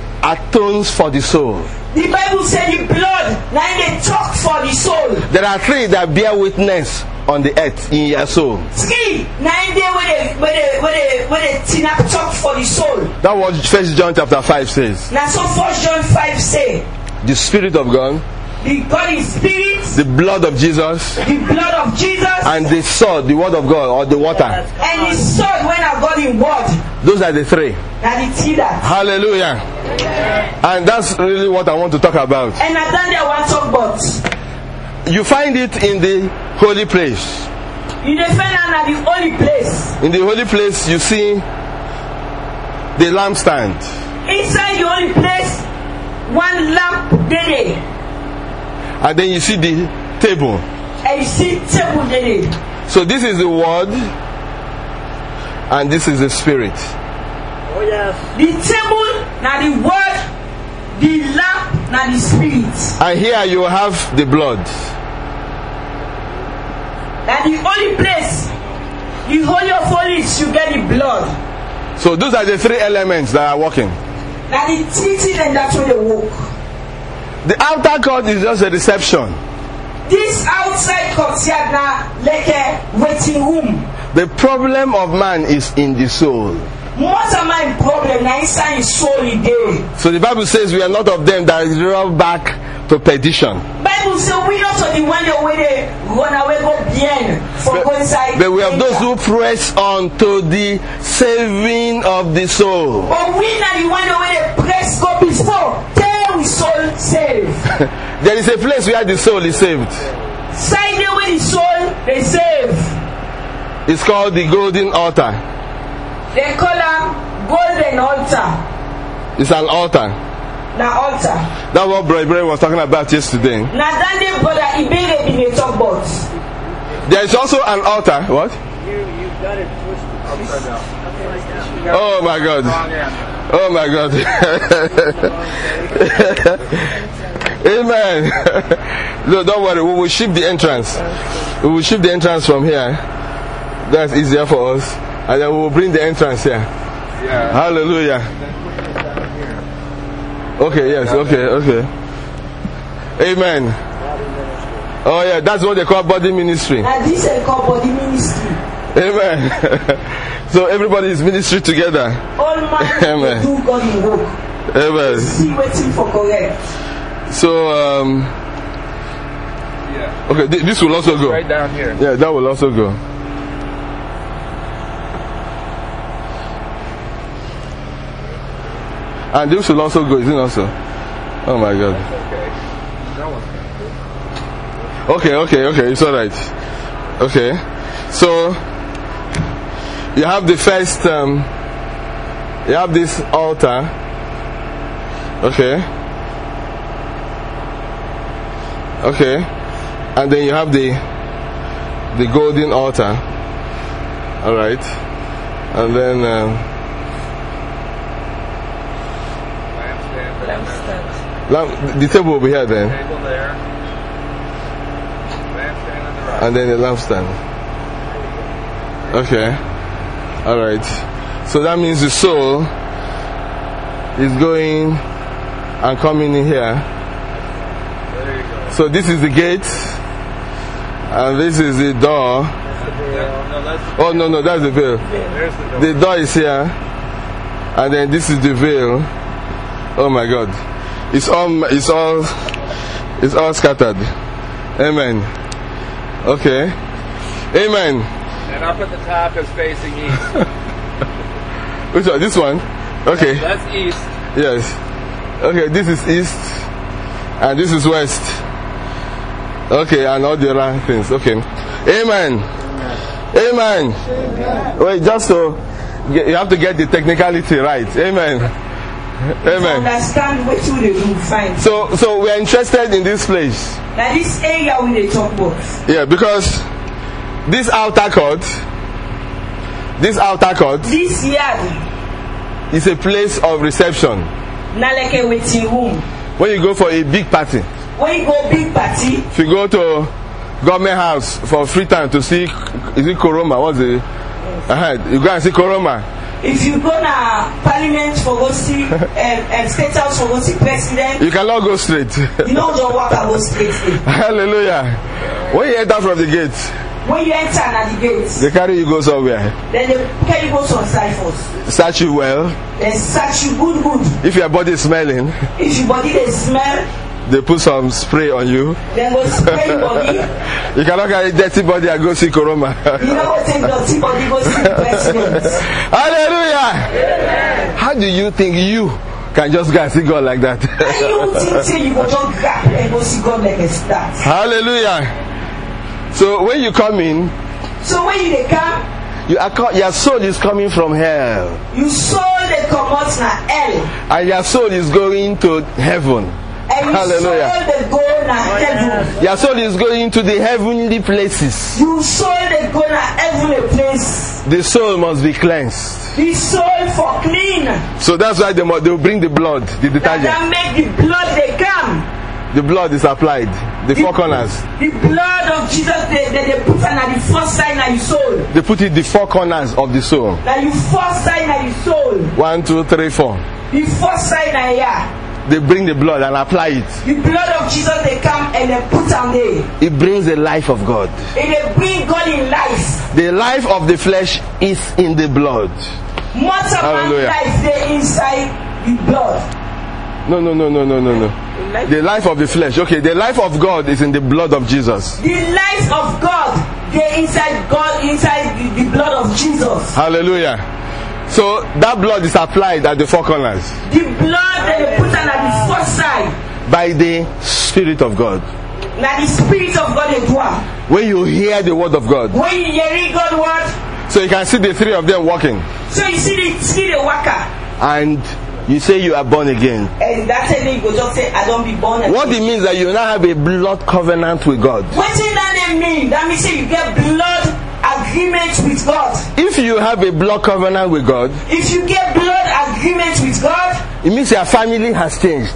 atones for the soul. The Bible said the blood, now they talk for the soul. There are three that bear witness on the earth in your soul. Three, nine day where they where they where they where they tina talk for the soul. That what First John chapter five says. Now so First John five say. The Spirit of God. The God is spirit. The blood of Jesus. The blood of Jesus. And the sword, the word of God, or the water. And the sword when I got in word. Those are the three. Now the three that. Hallelujah. And that's really what I want to talk about. And I done there one talk about. You find it in the holy place. You find it at the holy place. In the holy place, you see the lampstand. Inside the holy place, one lamp dey there, and then you see the table. and you see table dey there. So this is the word, and this is the spirit. Oh yes. The table na the word, the lamp na the spirit. And here you have the blood. Na the only place, the holy of holies, you get the blood. So those are the three elements that are working. Na the three things and that's where they work. The outer court is just a reception. This outside courtyard na like a waiting room. The problem of man is in the soul. Most of my problem na inside his soul e dey. So the Bible says we are not of them that draw back to perdition. Bible say we not of the one that wey dey run away go bien for go inside. But we have those who press on to the saving of the soul. But we na the one that wey dey press go before till we soul saved. There is a place where the soul is saved. Side there where the soul they save. It's called the golden altar. They call am golden altar. It's an altar. Na altar. That's what Brother Ibrahim was talking about yesterday. Na that day brother Ibere bin dey talk about. There is also an altar. What? You you got it twisted. Oh my God. Oh my God. Amen. No, don't worry. We will shift the entrance. We will shift the entrance from here. That's easier for us. And then we will bring the entrance here. Yeah. Hallelujah. Okay, yes, okay, okay. Amen. Oh yeah, that's what they call body ministry. Na this is called body ministry. Amen. So everybody is ministry together. All man dey do God in work. Amen. See waiting for correct. So um Yeah. okay, th- this will also go. Right down here. Yeah, that will also go. And this will also go, isn't it also? Oh my God. Okay. That one's Okay, okay, okay, it's alright. Okay. So you have the first um you have this altar. Okay. Okay. And then you have the the golden altar. Alright. And then um lampstand. lamp, the table will be here then. Table there. Lampstand on the right. And then the lampstand. Okay. Alright. So that means the soul is going and coming in here. There you go. So this is the gate. And this is the door. That- no, that's the, Oh no no that's the veil. there's the door. The door is here. And then this is the veil. Oh my God. It's all it's all it's all scattered. Amen. Okay. Amen. And up at the top is facing east. Which one? This one? Okay. That's east. Yes. Okay, this is east and this is west. Okay, and all the other things. Okay. Amen. Amen. Wait, just so get, you have to get the technicality right. Amen. Amen. Understand what you dey do fine. So so we are interested in this place. Na this area we dey talk about. Yeah, because this outer court this outer court This yard is a place of reception. na like a waiting room. When you go for a big party, When you go big party, if you go to government house for free time to see, is it Koroma? What's the? Uh-huh, you go and see Koroma. if you go na parliament for go see um, um, state house for go see president, You cannot go straight. you no just waka go straight there. Hallelujah. When you enter from the gate, When you enter na the gate, they carry you go somewhere. then they carry you go some side first. Search you well. Then search you good good. If your body is smelling, If your body dey smell, they put some spray on you. then go spray your body. You cannot carry dirty body and go see Koroma. You no go take dirty body go see the president. Hallelujah. How do you think you can just go and see God like that? And you think say you go just grab and go see God like a that. Hallelujah. So when you come in, So when you dey come, You are co- your soul is coming from hell, You soul dey comot na hell. and your soul is going to heaven. And you Hallelujah. soul dey go na heaven. Your soul is going to the heavenly places. You soul dey go na heavenly place. The soul must be cleansed. The soul for clean. So that's why they must, they will bring the blood, the That detergent. that make the blood dey come. The blood is applied. The four corners. The blood of Jesus they they, they put am na the first sign na your soul. They put it the four corners of the soul. Na your first sign na your soul. One, two, three, four. The first sign na here. They bring the blood and apply it. The blood of Jesus they come and they put am there. It brings the life of God. And they bring God in life. The life of the flesh is in the blood. Mortal man Hallelujah. life they inside the blood. No, no, no, no, no, no, no. The life of the flesh. Okay, the life of God is in the blood of Jesus. The life of God they inside God inside the, the blood of Jesus. Hallelujah. So that blood is applied at the four corners The blood that they put on the first side. by the Spirit of God. Now the spirit of God is one. When you hear the word of God, When you hear God word, so you can see the three of them walking, so you see the see the worker. and you say you are born again. And that's it, you go just say, I don't be born again. What it means that you now have a blood covenant with God. What does that name mean? That means say you get blood agreement with God. If you have a blood covenant with God, If you get blood agreement with God, it means your family has changed.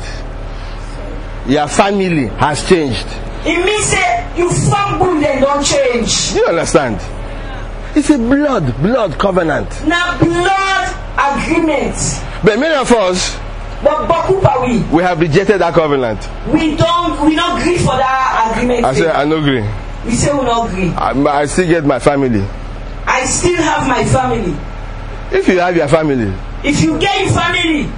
Your family has changed. it means say you fumble and don't change. Do you understand? It's a blood, blood covenant. Now blood agreement. But many of us, But Bakupa we we have rejected that covenant. we don't we don't agree for that agreement. I say, I don't agree. We say we don't agree. I, I still get my family. I still have my family. If you have your family, If you get your family,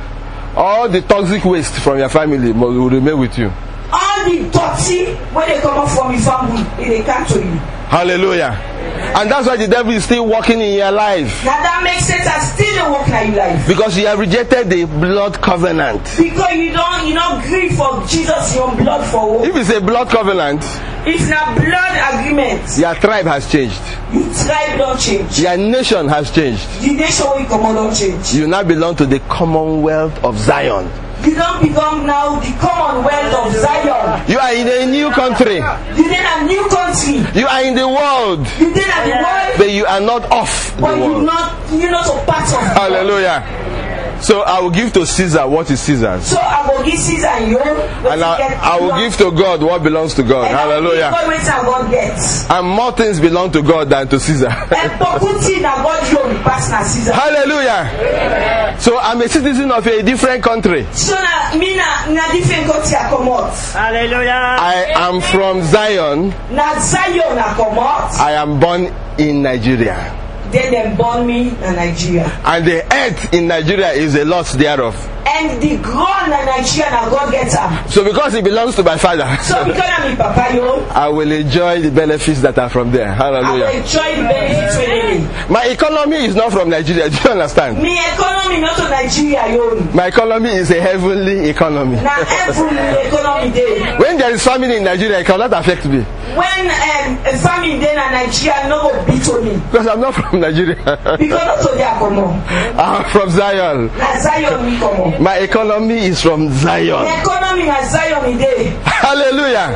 all the toxic waste from your family must, will remain with you. all the dirty when they come up from your family, they come to you. Hallelujah. And that's why the devil is still working in your life. Now that makes sense. I still don't work like life Because you have rejected the blood covenant. because you don't you don't agree for Jesus your blood for If work. it's a blood covenant, If not blood agreement, your tribe has changed. you tribe don't change. Your nation has changed. The nation we come on don't change. You now belong to the Commonwealth of Zion. You don't become now the Commonwealth of Zion. You are in a new country. You then a new country. You are in the world. You then a the world, But you are not off the but you world. not you not a part of. Hallelujah. So I will give to Caesar what is Caesar's. So I will give Caesar you. And I, I will give to God what belongs to God. Hallelujah. God wait and God gets. And more things belong to God than to Caesar. And Pokuti na God you pass na Caesar. Hallelujah. So I'm a citizen of a different country. So na me na na different country I comot. Hallelujah. I am from Zion. Na Zion I comot. I am born in Nigeria. Then them born me in Nigeria. And the earth in Nigeria is a lot thereof. And the ground in Nigeria na God get am. So because it belongs to my father, So because I'm papa yo, I will enjoy the benefits that are from there. I will Hallelujah. enjoy the benefits wey dey dey. My economy is not from Nigeria. Do you understand? Me economy not to Nigeria yo. My economy is a heavenly economy. Na every economy dey. When there is famine in Nigeria, it cannot affect me. When um, a family dey na Nigeria no go beat on me. Because I'm not from Nigeria. Because not to there comot. I'm from Zion. Na Zion we comot. My economy is from Zion. The economy na Zion e dey. Hallelujah.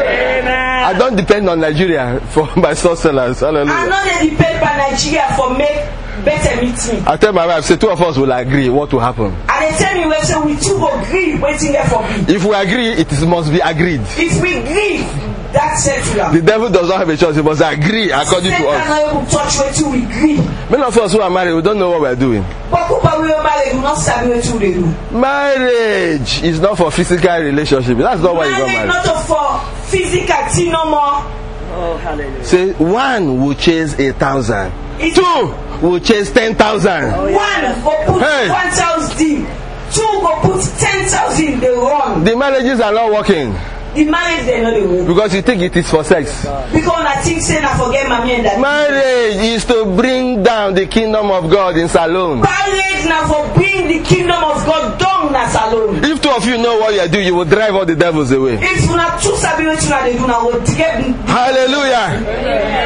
I Amen. don't depend on Nigeria for my source sellers. I Hallelujah. no dey depend on Nigeria for make better meet me. I tell my wife, say two of us will agree what will happen. And they tell me well say we two go gree wetin get for me. If we agree, it is, must be agreed. If we gree, that's settle am. The devil does not have a choice. He must agree according to Satan us. no able touch wetin we gree. Many of us who are married, we don't know what we are doing. But people wey marry do not sabi wetin we dey do. Marriage is not for physical relationship. That's not why you got Marriage married. not for physical thing no more. Oh, hallelujah. Say one will chase a thousand. It's Two will chase ten thousand. one go put Hey. one thousand deep. Two go put ten thousand dey run. The marriages are not working The marriage dey no dey work. because you think it is for sex. Because na think say na forget mommy and daddy. Marriage is to bring down the kingdom of God in Salome. Marriage na for bring the kingdom of God down na salon. If two of you know what you are doing, you will drive all the devils away. If una two sabi wetin una dey do na go get. Hallelujah.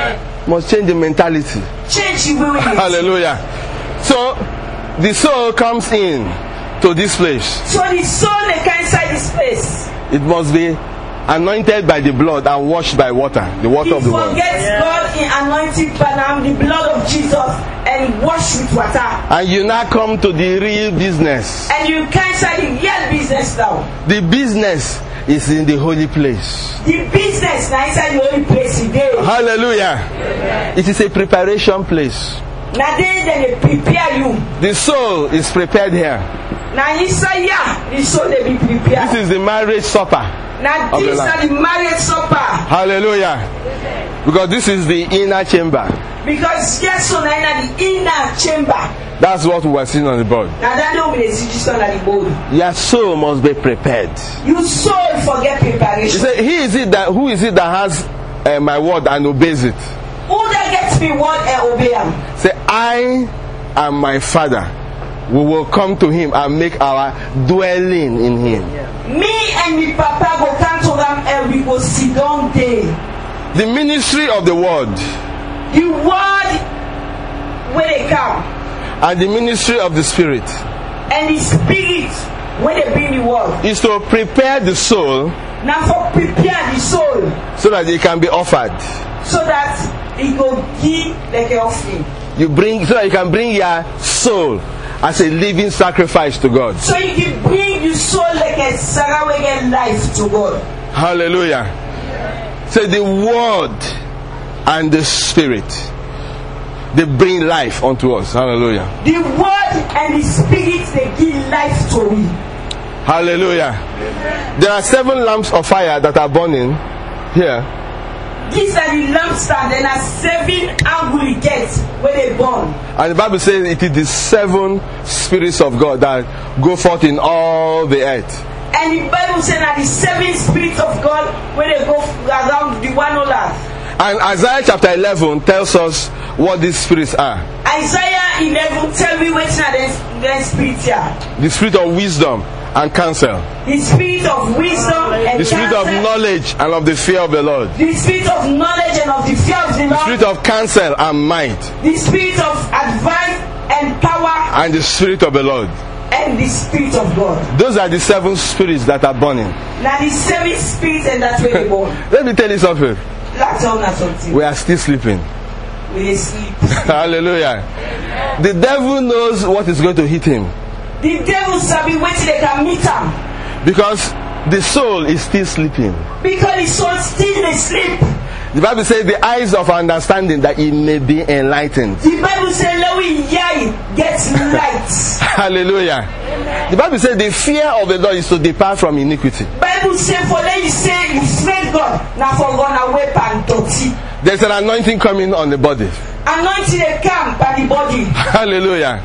must change the mentality. Change the way we live. Hallelujah. So the soul comes in to this place. So the soul they can inside this place. It must be anointed by the blood and washed by water, the water He of the world. forgets God in anointing banam, the blood of Jesus, and wash with water. And you now come to the real business. And you can inside the real business now. The business is in the holy place. The business now inside the holy place today. Hallelujah. It is a preparation place. Now then they prepare you. The soul is prepared here. Now inside yeah, the soul they be prepared. This is the marriage supper. Now of the this Lamb. is the marriage supper. Hallelujah. Because this is the inner chamber. Because yes, so now in the inner chamber. That's what we were seeing on the board. Now that don't be the situation on the board. Your soul must be prepared. You soul forget He preparation. said, "He is it that who is it that has uh, my word and obeys it?" Who that gets me word and obey him? Say, "I and my Father, we will come to him and make our dwelling in him." Me and my papa go come to them and we go sit down there. The ministry of the word The word when they come and the ministry of the spirit and the spirit when they bring the word. is to prepare the soul Now for prepare the soul so that it can be offered. so that it go give like an offering. You bring so that you can bring your soul as a living sacrifice to God. So you can bring your soul like a Sarawege life to God. Hallelujah. So the word and the spirit, they bring life unto us. Hallelujah. The word and the spirit they give life to me. Hallelujah. There are seven lamps of fire that are burning here. These are the lampstands and are seven angry gates where they burn. And the Bible says it is the seven spirits of God that go forth in all the earth. And the Bible says that the seven spirits of God when they go around the one whole earth. And Isaiah chapter eleven tells us what these spirits are. Isaiah eleven tell me which are the, the spirits here. The spirit of wisdom and counsel. The spirit of wisdom and The spirit of counsel. knowledge and of the fear of the Lord. The spirit of knowledge and of the fear of the The Lord. spirit of counsel and might. The spirit of advice and power And the spirit of the Lord. and the spirit of God. Those are the seven spirits that are burning. Now the seven spirits and that's where they burn. Let me tell you something. That's all not something. We are still sleeping. We sleep. Hallelujah. The devil knows what is going to hit him. The devil sabi waiting they can meet him. Because the soul is still sleeping. Because the soul still asleep. The Bible says the eyes of understanding that it may be enlightened. The Bible says let we hear gets light. Hallelujah. The Bible says the fear of the Lord is to depart from iniquity. Bible say for let you say you fear God. Now for gonna whip and dirty. There's an anointing coming on the body. Anointing they come by the body. Hallelujah.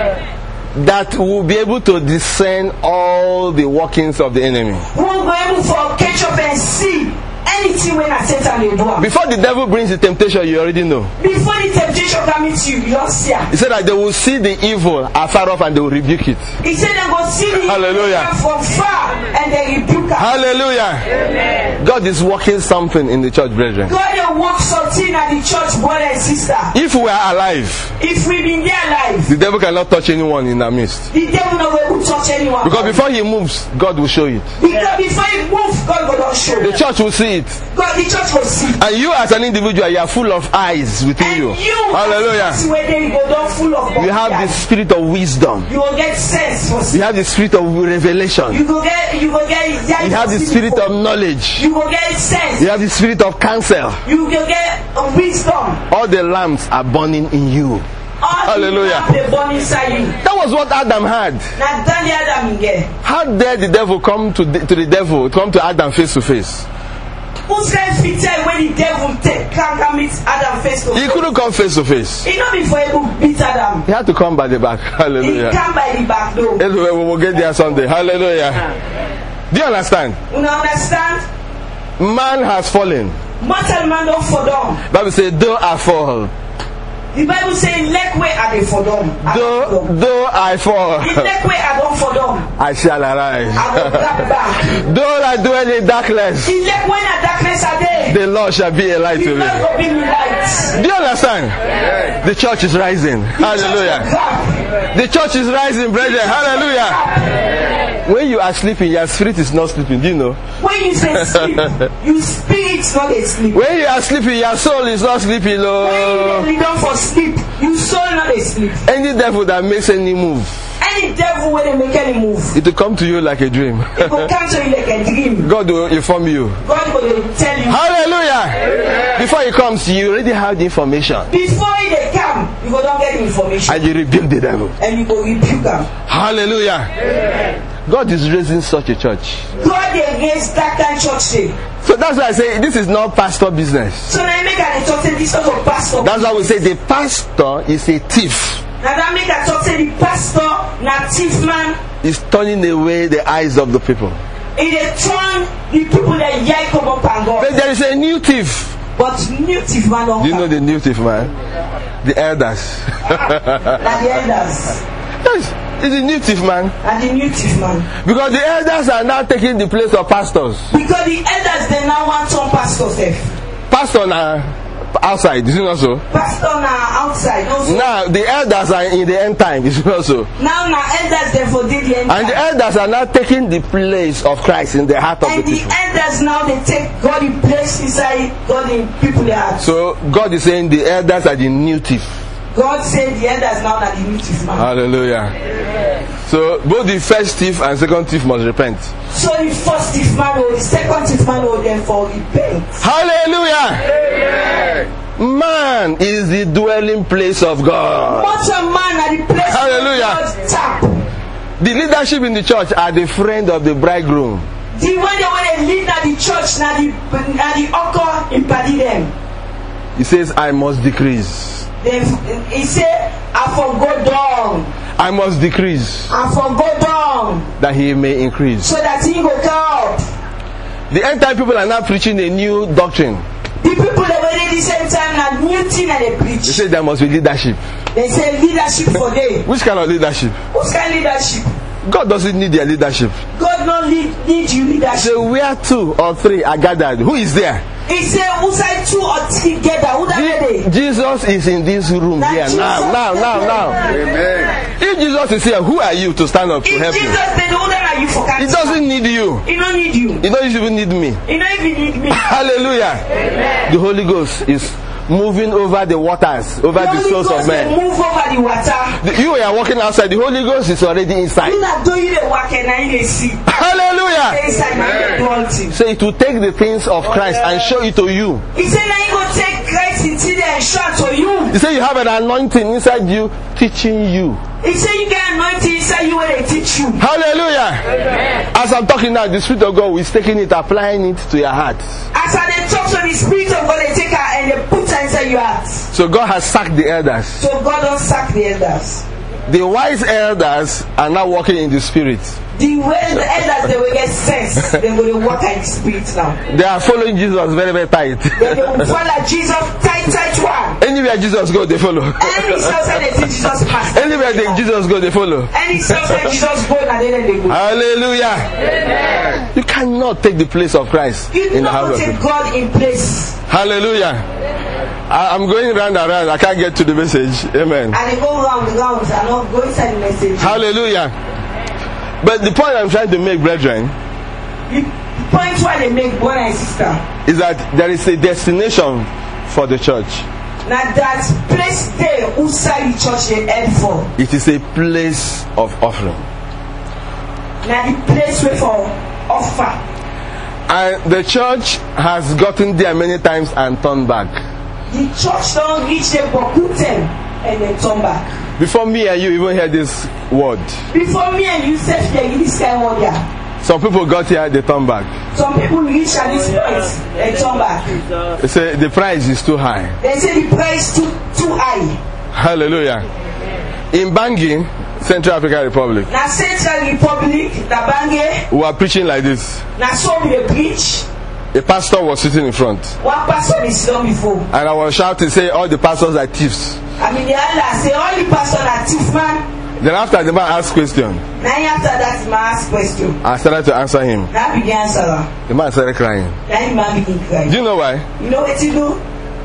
That will be able to discern all the workings of the enemy. We will go able for catch up and see anything when I Satan they do. Before the devil brings the temptation, you already know. Before the temptation comes to you, you don't see it. He said that they will see the evil afar off and they will rebuke it. He said they go see the Hallelujah. evil from far and they rebuke it. Hallelujah. Amen. God is working something in the church, brethren. God will work something at the church, brother and sister. If we are alive, If we been there alive, the devil cannot touch anyone in our midst. the devil not going to touch anyone. Because before he moves, God will show it. Because before he moves, God will not show. The church will see it. God, the church will see. And you as an individual, you are full of eyes within And you. you, Hallelujah. that's where they go down full of You have the spirit of wisdom. You will get sense for You have the spirit of revelation. You go get, you go get, You have the spirit of knowledge. You will get sense. You have the spirit of counsel. You will get wisdom. All the lamps are burning in you. All Hallelujah. the born inside you. That was what Adam had. Now, Daniel Adam get. How dare the devil come to the, to the devil, come to Adam face to face? Who said fit tell when the devil take can't come meet Adam face to face? He couldn't come face to face. He not before able beat Adam. He had to come by the back. He Hallelujah. come by the back door. Anyway, we will get there someday. Hallelujah. Do you understand? You understand? Man has fallen. Mortal man don't fall down. Bible says, though I fall, The Bible says, "Let way are they for them." Though, though I fall, The let way are done for them. I shall arise. I will come back. Though I dwell in darkness, The let way and darkness are there. the Lord shall be a light The to me. Lord will be me light. Do you understand? The church is rising. Hallelujah. The church is rising, brethren. Hallelujah. When you are sleeping, your spirit is not sleeping. Do you know? When you say sleep, you spirit not a sleep. When you are sleeping, your soul is not sleeping. When you Oh. lay down for sleep, you soul not a sleep. Any devil that makes any move, Any devil when they make any move, it will come to you like a dream. it will come to you like a dream. God will inform you. God will tell you. Hallelujah. Before he comes, you already have the information. Before they come, you go don't get information. And you rebuke the devil. And you go rebuke them. Hallelujah. God is raising such a church. God against that kind of church day. So that's why I say this is not pastor business. So now I make a talk say this sort of pastor. That's why we say the pastor is a thief. Now that make a talk say the pastor, na thief man, He's turning away the eyes of the people. he dey turn the people that yai come up and go. But there is a new thief. But new thief man don't Do you know come. the new thief, man? The elders. Na the elders. Yes, it's a new thief, man. Na the new thief man. Because the elders are now taking the place of pastors. Because the elders they now want some pastor sef. Pastor now outside, is it not so? Pastor na outside. Also. Now the elders are in the end time, is it not so? Now na elders they for did the end. And the elders are now taking the place of Christ in the heart of the And the people. elders now they take God in place inside God in people their hearts. So God is saying the elders are the new thief. God said the elders now that the new thief man. Hallelujah. So both the first thief and second thief must repent. So the first thief man or the second thief man will therefore repent. Hallelujah. Man is the dwelling place of God. What a man at the place Hallelujah. of God tap. The leadership in the church are the friend of the bridegroom. The way they want to lead at the church now the now the occur impadi them. He says, I must decrease. They, he said, I for go down. I must decrease I for go down. that he may increase. So that he go up. The end time people are now preaching a new doctrine. The people that were at the same time now new thing that they They preach. say there must be leadership. They say leadership for them. Which kind of leadership? Who's kind of leadership? God doesn't need their leadership. God not lead, need you leadership. So where two or three are gathered, who is there? He said, who's I two or three together? Who that ready? Jesus is in this room That here Jesus now, now, is now, there. now. Amen. If Jesus is here, who are you to stand up to If help Jesus him? said, who that are you for He cancer? doesn't need you. He don't need you. He doesn't even need me. He don't even need me. Hallelujah. The Holy Ghost is moving over the waters, over the, The Holy souls of Ghost will men. move over the water. The- You are walking outside, the Holy Ghost is already inside. You not doing the work and I they see. Hallelujah. Inside now they do all things. So it will take the things of Christ and show it to you. He said, now you go take Christ into there and show it to you. He said you have an anointing inside you, teaching you. He said, you get anointing inside you when they teach you. Hallelujah. As I'm talking now, the Spirit of God is taking it, applying it to your heart. As I they talk to the Spirit of God, they take her and they put her inside your heart. So God has sacked the elders. So God don't sack the elders. The wise elders are now walking in the Spirit. The way the elders they will get sense, they will walk in the Spirit now. They are following Jesus very, very tight. They will follow Jesus tight, tight one. Anywhere Jesus goes, they follow. Any source that they see Jesus pass. Anywhere they, Jesus goes, they follow. Any source that Jesus go, and then they go. Hallelujah. You cannot take the place of Christ You in the heart don't of take people. God in place. Hallelujah. I, I'm going round and round. I can't get to the message. Amen. And they go round and round and not go inside the message. Hallelujah. But the point I'm trying to make, brethren, The point why they make brother and sister. is that there is a destination for the church. Now that place there who side the church they head for. It is a place of offering. Now the place where for offer. And the church has gotten there many times and turned back. The church don't reach them but put them and then turn back. Before me and you even hear this word, Before me and you said they give this kind of word here. some people got here, they turn back. Some people reach at this point and turn back. They say the price is too high. They say the price too too high. Hallelujah. In Bangui, Central African Republic, Now Central Republic, the Bange, we were preaching like this. now so we dey preach. A pastor was sitting in front, One pastor is done before. and I was shouting, say, all the pastors are thieves. I mean, the Allah say all the pastor are thief man. Then after the man asked question, Now after that, the man ask question. I started to answer him. Now I begin answer her. The man started crying. Now the man begin crying. Do you know why? You know what he do?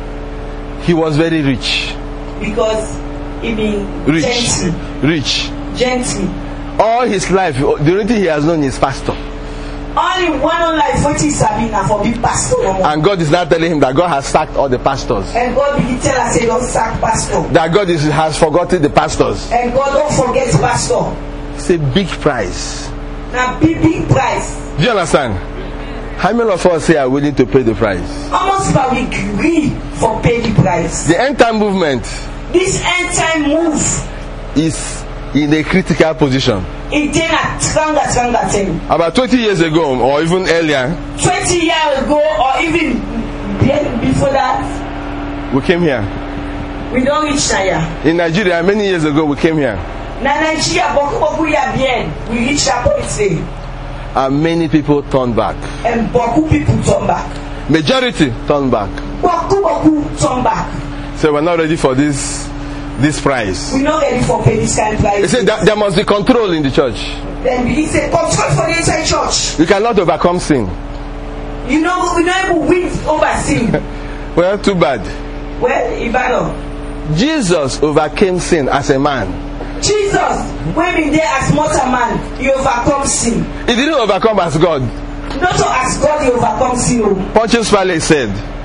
He was very rich. Because he be Rich. gentle. Rich. Gentle. All his life, the only thing he has known is pastor. Only one on life what is Sabina for big pastor. No more. And God is now telling him that God has sacked all the pastors. And God begin tell us say don't sack pastor. That God is, has forgotten the pastors. And God don't forget pastor. It's a big price. Now big big price. Do you understand? How many of us here are willing to pay the price? Almost but we agree for pay the price. The end time movement This end time move is in a critical position. it did a stronger stronger thing. About twenty years ago, or even earlier, Twenty years ago or even be- before that, we came here. we don't reach Naya. In Nigeria, many years ago, we came here. Na Nigeria boku boku ya bien. We reach that point say. And many people turned back. And boku people turn back. Majority turned back. Boku boku turn back. So we're not ready for this this price. We not ready for pay this kind of He price. said that there must be control in the church. Then he said control for the inside church. You cannot overcome sin. You know we not able win over sin. Well, too bad. Well, Ibano. Jesus overcame sin as a man. Jesus, when we there as mortal man, he overcome sin. He didn't overcome as God. Not so as God he overcome sin. oh. Pontius Pilate said,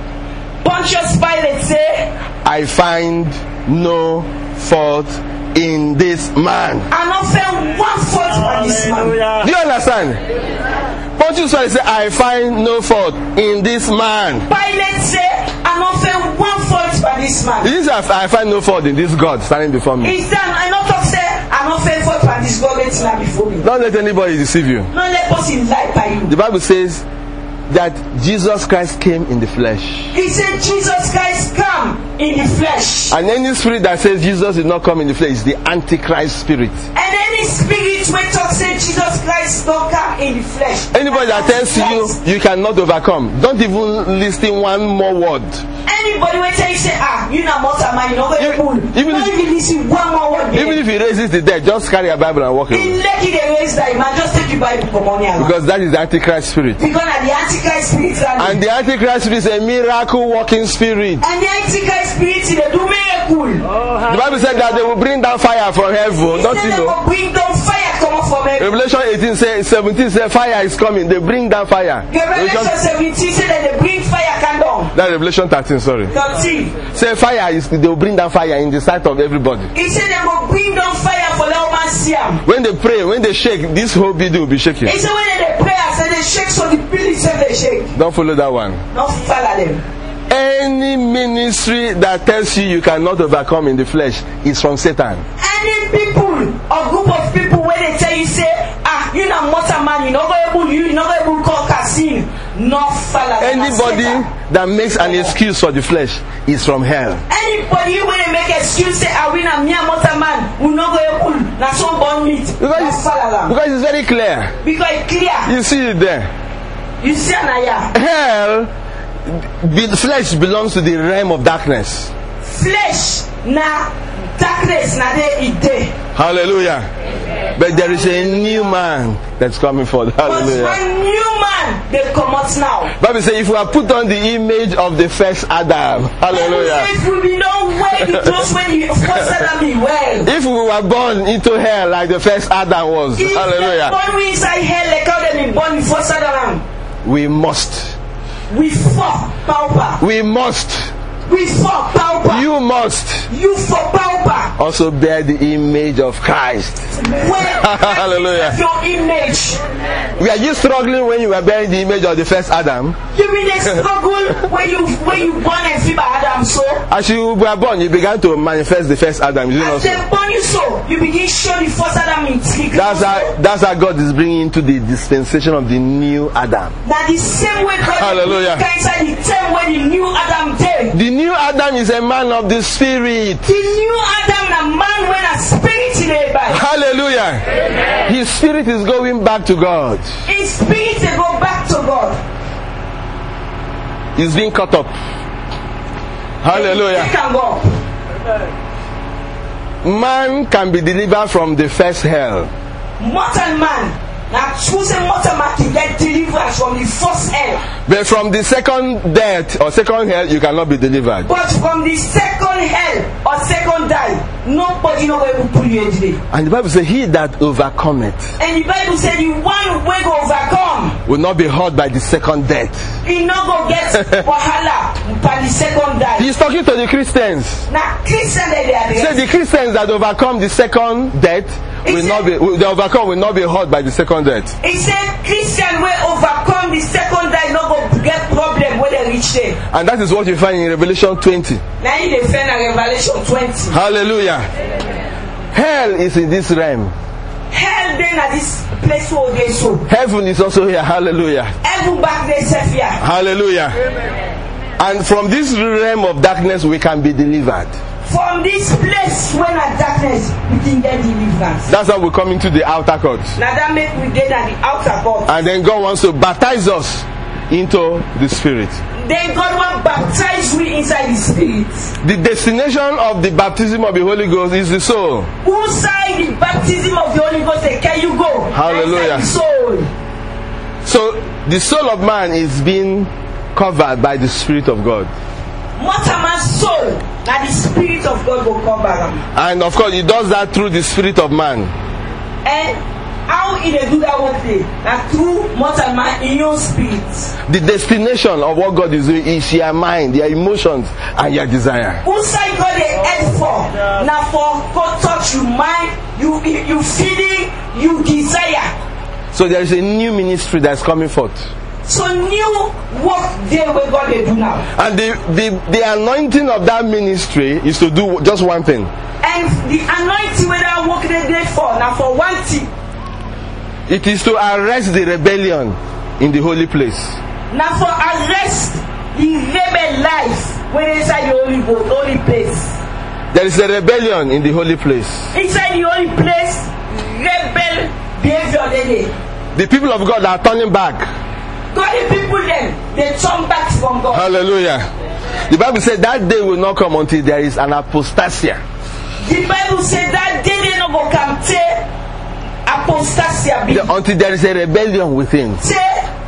Pontius Pilate say, I find no fault in this man. I not found one fault on this man. Do you understand? Pontius Pilate said, I find no fault in this man. Pilate say, I not found one fault on this man. He didn't say, I find no fault in this God standing before me. He said, I not talk say, I not found fault on this God that's not before me. Don't let anybody deceive you. Not let person lie by you. The Bible says that Jesus Christ came in the flesh. He said, Jesus Christ come in the flesh. And any spirit that says Jesus did not come in the flesh is the Antichrist spirit. And any spirit when talk say Jesus Christ don't come in the flesh. Anybody that tells you you cannot overcome, don't even listen one more word. Anybody when tell you say, ah, you not mortal man, you not going to Even- pull. even Not if- even listen one more word. Even if he raises the dead, just carry a Bible and walk In away. Lekki they raise that man, just take your Bible come on here. Because that is the Antichrist spirit. Because of the Antichrist spirit and, And the Antichrist spirit is a miracle working spirit. and the Antichrist spirit they do miracle. The Bible said that they will bring down fire from heaven. He Don't said you they know? will bring down fire come up from heaven. Revelation eighteen says, seventeen says fire is coming. They bring down fire. Revelation Revelation, seventeen said that they bring fire come down. that Revelation thirteen, sorry. thirteen. Say fire is, they will bring down fire in the sight of everybody. He said they will bring down fire for the man see am. When they pray, when they shake, this whole building will be shaking. He said when they pray, I said they shake so the building say they shake. Don't follow that one. Not follow them. Any ministry that tells you you cannot overcome in the flesh is from Satan. Any people or group of people where they tell you say, ah, you not mortal man, you not able you not able call sin. Not follow them. Anybody that makes an excuse for the flesh is from hell. Anybody when they make excuse say, ah, we not mere mortal man, we not go able na some born meat. Because Not it's, follow them. because it's very clear. Because it's clear. You see it there. You see Anaya. Hell, the flesh belongs to the realm of darkness. Flesh na darkness na there it there. Hallelujah. But there is a new man that's coming forth. But Hallelujah. one new man they come out now. Bible says if we are put on the image of the first Adam. Hallelujah. If we be no way the close when you first Adam be well. If we were born into hell like the first Adam was. If they Hallelujah. born we inside hell like how they been born before Adam. We must. We for pauper. We must. We for pauper. You must You for pauper. also bear the image of Christ. When Hallelujah. your image. Were you struggling when you were bearing the image of the first Adam? You mean they struggle when you when you born and feel by Adam so? As you were born, you began to manifest the first Adam. You know As so? they born you so, you begin show the first Adam in trick. That's how, that's how God is bringing into the dispensation of the new Adam. Now the same way God Hallelujah. inside the same way the new Adam did. The new Adam is a man of the Spirit. The new Adam na man when a spirit in the Bible. Hallelujah. Amen. His spirit is going back to God. His spirit they go back to God. He's being cut up. He Hallelujah. can go. man can be delivered from the first hell. Mortal man. Now choose a mortal man to get deliverance from the first hell. But from the second death or second hell, you cannot be delivered. But from the second hell or second die, nobody no going to pull you today. And the Bible says, he that overcometh And the Bible said, the one way go overcome will not be hurt by the second death. he no go get wahala by the second die. He's talking to the Christians. Now Christian they are Say there. the Christians that overcome the second death will not be, will- the overcome will not be hurt by the second death. He said Christian will overcome the second die, no go get problem when they reach there. And that is what you find in Revelation twenty. Now in the final Revelation twenty. Hallelujah. Hell is in this realm. Hell then at this place where they so. Heaven is also here. Hallelujah. Heaven back there self here. Hallelujah. And from this realm of darkness we can be delivered. From this place when at darkness we can get deliverance. That's how we come into the outer court. Now that make we get at the outer court. And then God wants to baptize us into the Spirit. Then God will baptize we inside the spirit. The destination of the baptism of the Holy Ghost is the soul. Who side the baptism of the Holy Ghost say, can you go? Hallelujah. Inside the soul. So the soul of man is being covered by the Spirit of God. Mortal man's soul. Now the spirit of God will cover him. And of course, he does that through the Spirit of man. And how he dey do that one day? Now through mortal man in your spirit. The destination of what God is doing is your mind, your emotions, and your desire. Who side God dey head for? Now for God touch you mind, you you feeling, you desire. So there is a new ministry that's coming forth. So new work there where God dey do now. And the, the, the anointing of that ministry is to do just one thing. And the anointing where that work they dey for now for one thing. It is to arrest the rebellion in the holy place. Now for arrest the rebel life when inside the holy go, holy place. There is a rebellion in the holy place. Inside the holy place, rebel behavior they dey. The people of God are turning back. Godly people then they turn back from God. Hallelujah. The Bible said that day will not come until there is an apostasia. The Bible said that day they no go come say apostasia be. The- Until there is a rebellion within. Say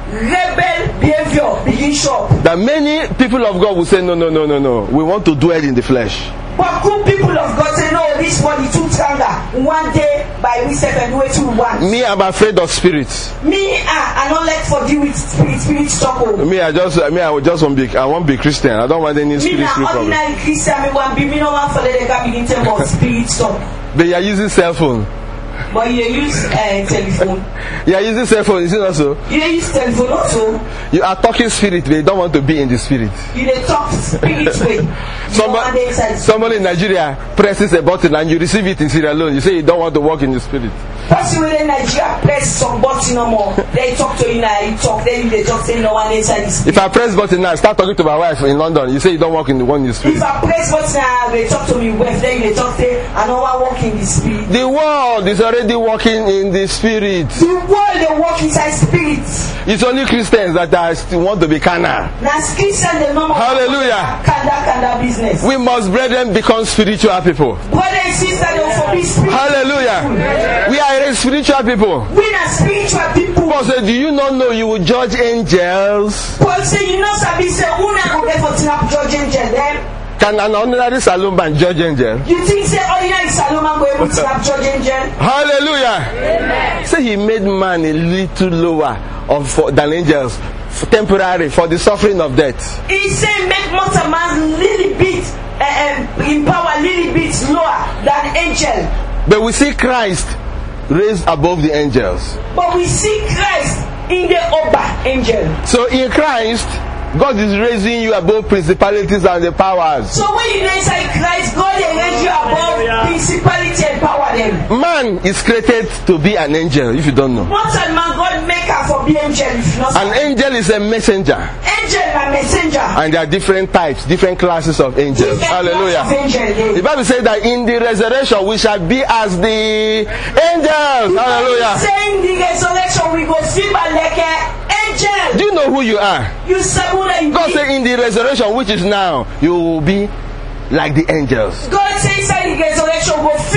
rebel behavior begin show. That many people of God will say, no, no, no, no, no. We want to dwell in the flesh. But good people of God say no, this body too stronger. One day by we self and do it too once. Me, I'm afraid of spirits. Me ah, I don't like for deal with spirit, spirit struggle. Me, I just, me, I will just want to be, I want to be Christian. I don't want any Me spirit na problem. ordinary Christian, me want be me no want for the can begin to about spirit stuff. But you are using cell phone. But you use uh, telephone. You are using cell phone. Is it also? You dey use telephone also. You are talking spirit, but you don't want to be in the spirit. You dey talk spirit way. Somebody, somebody in Nigeria presses a button and you receive it in Sierra Leone. You say you don't want to walk in the spirit. Person in Nigeria press some button no more. They talk to you now, you talk, then you dey talk say no one inside the spirit. If I press button now, start talking to my wife in London. You say you don't walk in the one in the spirit. If I press button now, they talk to me wife, then you dey talk say I no wan walk in the spirit. The world is already walking in the spirit. The world dey walk inside spirit. It's only Christians that are still want to be carnal. Na Christian dey normal. Hallelujah. Kanda kanda business. We must, brethren, become spiritual people. Brother and sister, they for be spiritual. Hallelujah. We are spiritual people. We are spiritual people. Paul said, do you not know you will judge angels? Paul say you know sabi say una go get for tinap judge angel them. Can an ordinary saloon man judge angel? You think say ordinary Salomon go able to have judge angel? Hallelujah. Amen. Say he made man a little lower of, for, than angels, for temporary, for the suffering of death. He say make mortal man little bit uh, um, in power little bit lower than angel. But we see Christ raised above the angels. But we see Christ in the upper angel. So in Christ, God is raising you above principalities and the powers. So when you inside Christ, God will raise you above principality and power them. Man is created to be an angel, if you don't know. Mortal man, God make her for be angel. If you not An angel is a messenger. Angel and messenger. And there are different types, different classes of angels. Different Hallelujah. class of angel, yeah. The Bible says that in the resurrection we shall be as the angels. Hallelujah. Saying the resurrection we go see by like an angel. Do you know who you are? You said God said in the resurrection which is now, you will be like the angels. God says inside the resurrection go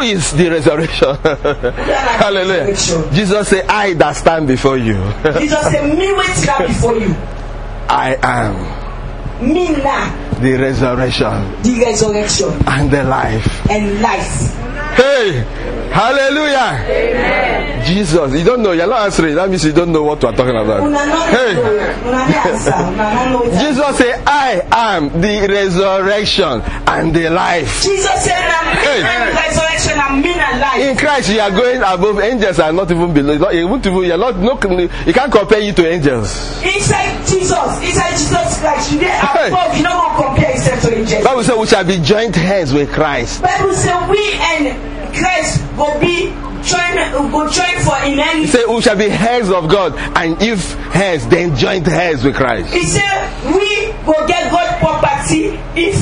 is the resurrection? Hallelujah. Resurrection. Jesus said, I that stand before you, Jesus said, me waiting up before you. I am Me now, the resurrection the resurrection and the life. and life. Hey, hallelujah. Amen. Jesus, you don't know, you're not answering. That means you don't know what we're talking about. Una no Hey. know, una no answer, una no know it. Jesus said, I am the resurrection and the life. Jesus said, I'm Hey. the resurrection and me and life. In Christ, you are going above. Angels are not even below. Not, you won't even- you're not, no, you can't compare you to angels. Inside Jesus, inside Jesus Christ, you there Hey. above. You don't go compare yourself to angels. Bible says we shall be joint hands with Christ. Bible says we and Christ go be join, go join for in He any. said we shall be hands of God, and if hands, then joint hands with Christ. He said we go get God property if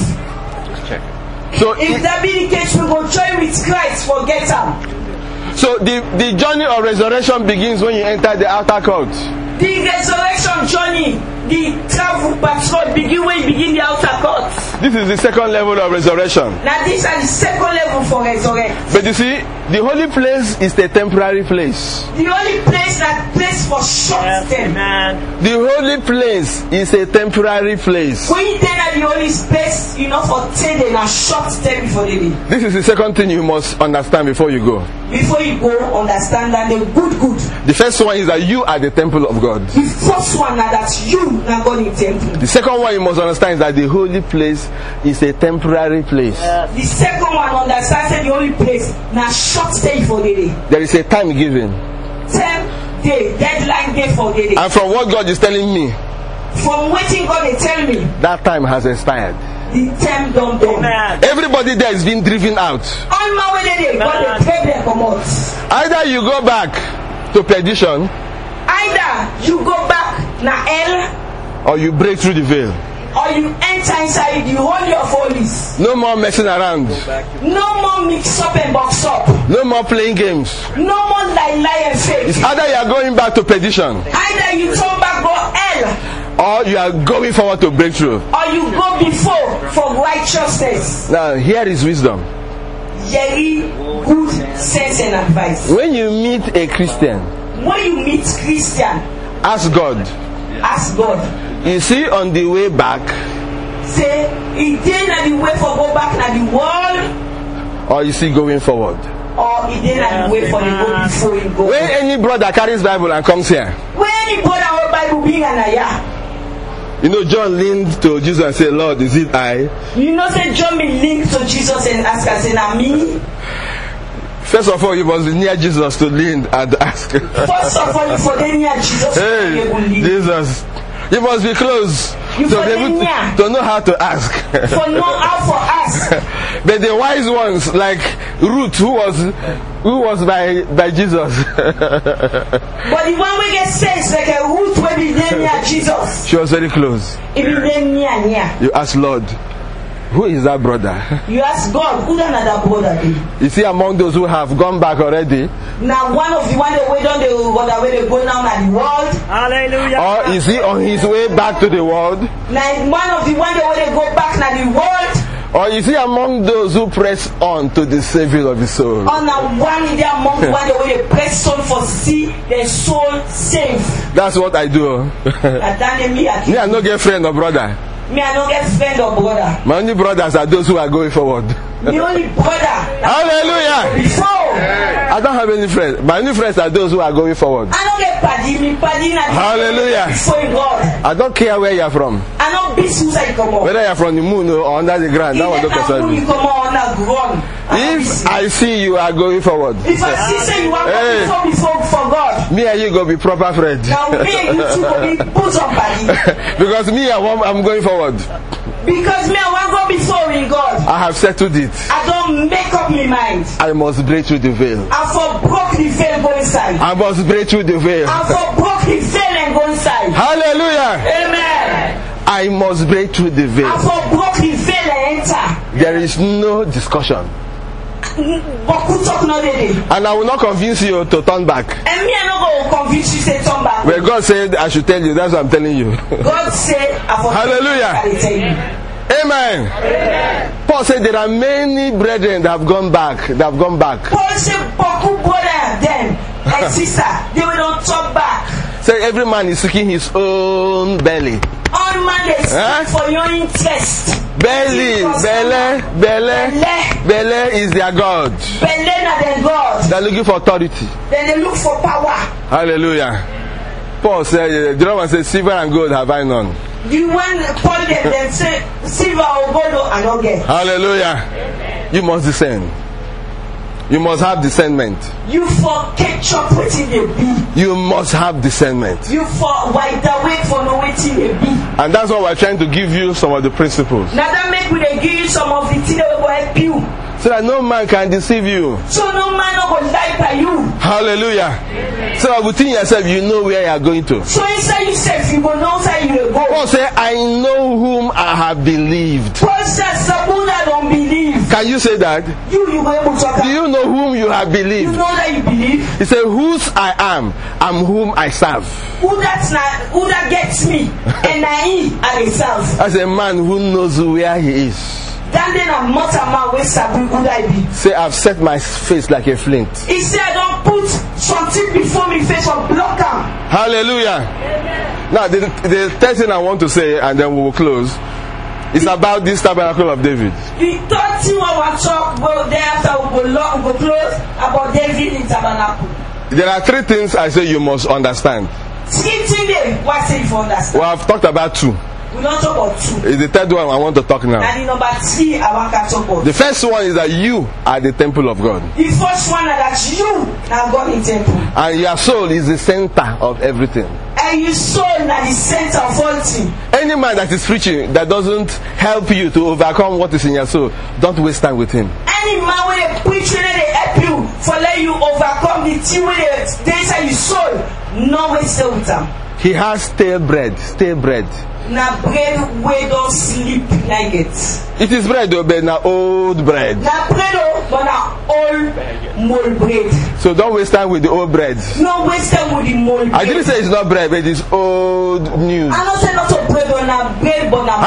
So, if it- that be the case, we go join with Christ for get am. so the, the journey of resurrection begins when you enter the outer court. The resurrection journey, the travel patrol begin when you begin the outer court. This is the second level of resurrection. Now these are the second level for resurrection. But you see, the holy place is a temporary place. The only place that place for short Yes, term. amen. The holy place is a temporary place. When you then at the only space, you know, for ten days and short term before the day. This is the second thing you must understand before you go. Before you go, understand that the good good. The first one is that you are the temple of God. The first one now that you now God in temple. The second one you must understand is that the holy place is a temporary place. The second one understand that the only place now short day for the day. There is a time given. Ten day deadline day for the day. And from what God is telling me, From waiting God they tell me that time has expired. the time don't done. Amen. Everybody there is being driven out. On my way they God they pray them come out. Either you go back to perdition Either you go back na hell or you break through the veil. or you enter inside the holy of holies. No more messing around. No more mix up and box up. No more playing games. No more lie lie and fake. It's either you are going back to perdition Either you turn back go hell or you are going forward to breakthrough. or you go before for righteousness. Now, here is wisdom. Very good sense and advice. When you meet a Christian, When you meet Christian, ask God. ask God. You see, on the way back, Say, he did na the way for go back na the world, or you see going forward. or he did na the way for the go before he go. When any brother carries Bible and comes here, When any brother or Bible being an ayah, you know, John leaned to Jesus and said, Lord, is it I? you know say John be linked to Jesus and ask and say na me. First of all, you must be near Jesus to lean and ask. First of all, you for the near Jesus. Hey, you will lead. Jesus. You must be close You to for be able the to, near. to know how to ask. For know how for us. But the wise ones, like Ruth, who was who was by by Jesus, But the one we get sense like a root where be there near Jesus. she was very close. It be there near near. You ask Lord, who is that brother? You ask God, who done another brother be? Is he among those who have gone back already, Now one of the one they wait on the other way they go down at the world. Hallelujah. or is he on his way back to the world, Now one of the one they way they go back na the world. or is he among those who press on to the saving of his soul? On a one they among the one they way they press on for see their soul safe. That's what I do. And then me I Me, I no get friend or brother. me I don't get friend or brother. My only brothers are those who are going forward. The only brother. Hallelujah! Before I don't have any friends. My only friends are those who are going forward. I don't get paddy me paddy na the Hallelujah. before God. I don't care where you are from. I don't be suicide come on. Whether you are from the moon or under the ground, that one don't concern me. you come on a ground. If I see you are going forward, If I see say you want Hey. to before before for God, me and you go be proper friends. now me and you two go be bosom paddy. Because me, I want, I'm going forward. Because me I want go before in God. I have settled it. I don't make up my mind. I must break through the veil. I for broke the veil go inside. I must break through the veil. I for broke the veil and go inside. Hallelujah! Amen. I must break through the I veil. for broke the veil and enter. There is no discussion. But who talk no dey dey? And I will not convince you to turn back. And me I no go convince you say turn back. When God said I should tell you, that's what I'm telling you. God say I for Hallelujah. I dey tell you. Amen. Paul Paul said there are many brethren that have gone back. That have gone back. Paul say beaucoup brother them and sister they will not talk back. Say every man is seeking his own belly. All man they seek Huh? for your interest. Belly, belly, belly, Belle. belly is their God. Belle na them God. They're looking for authority. Then they look for power. Hallelujah. Paul said, the other one said, silver and gold have I none. The one Paul them, them say silver or gold and not get. Hallelujah. You must discern. You must have discernment. You for catch up wetin dey be. You must have discernment. You for wide awake for know wetin dey be. And that's why we're trying to give you some of the principles. Now that make we dey give you some of the things that will help you. So that no man can deceive you. So no man no go lie by you. Hallelujah. So that within yourself, you know where you are going to. So inside yourself you go know where you dey go. Paul said, I know whom I have believed. Paul says Sabuna don't believe. Can you say that? You you go able to talk. Do you know whom you have You believed? know that you believe. He said, whose I am, and whom I serve. Who that's not who that gets me and I eat and itself. As a man who knows where he is. That then a mortal man wey sabi who that be. Say, I've set my face like a flint. He said I don't put something before me face or block am. Hallelujah. Now, the, the third thing I want to say, and then we will close, is about this tabernacle of David. The third thing I want to talk about thereafter we go long, we go close about David in tabernacle. There are three things I say you must understand. Three things there, what say you for understand? Well, I've talked about two. We don't talk about two. It's the third one I want to talk now. And the number three I want to talk about. The first one is that you are the temple of God. The first one is that you now God in temple. And your soul is the center of everything. And your soul na the center of all things. Any man that is preaching that doesn't help you to overcome what is in your soul, don't waste time with him. Any man when they preach when they help you for let you overcome the thing when they they inside your soul, no waste time with them. He has stale bread, stale bread. Na bread wey don sleep na get. It is bread, though, but now old bread. Na bread o, but na old mold bread. So don't waste time with the old bread. No waste time with the mold bread. I didn't say it's not bread, but it's old news. I don't say not of bread but na bread but na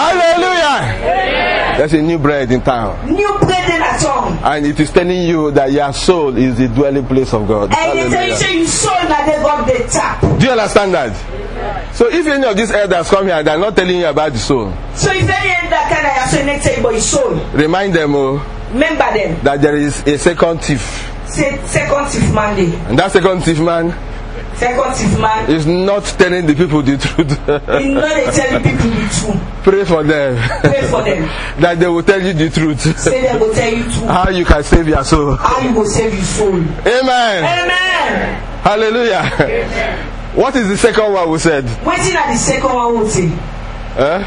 Hallelujah! There's a new bread in town. new bread in a tongue. And it is telling you that your soul is the dwelling place of God. And they tell you say you soul na they got the tap. Do you understand that? So if any of these elders come here, they are not telling you about the soul. So if any end that kind of say next tell you about your soul, Remind them oh, remember them. that there is a second thief. Say second thief man dey. And that second thief man Second thief man. is not telling the people the truth. You know they tell the people the truth. Pray for them. Pray for them. That they will tell you the truth. Say they go tell you truth. How you can save your soul. How you go save your soul. Amen. Amen. Hallelujah. Amen. What is the second one we said? Waiting at the second one will say. Eh?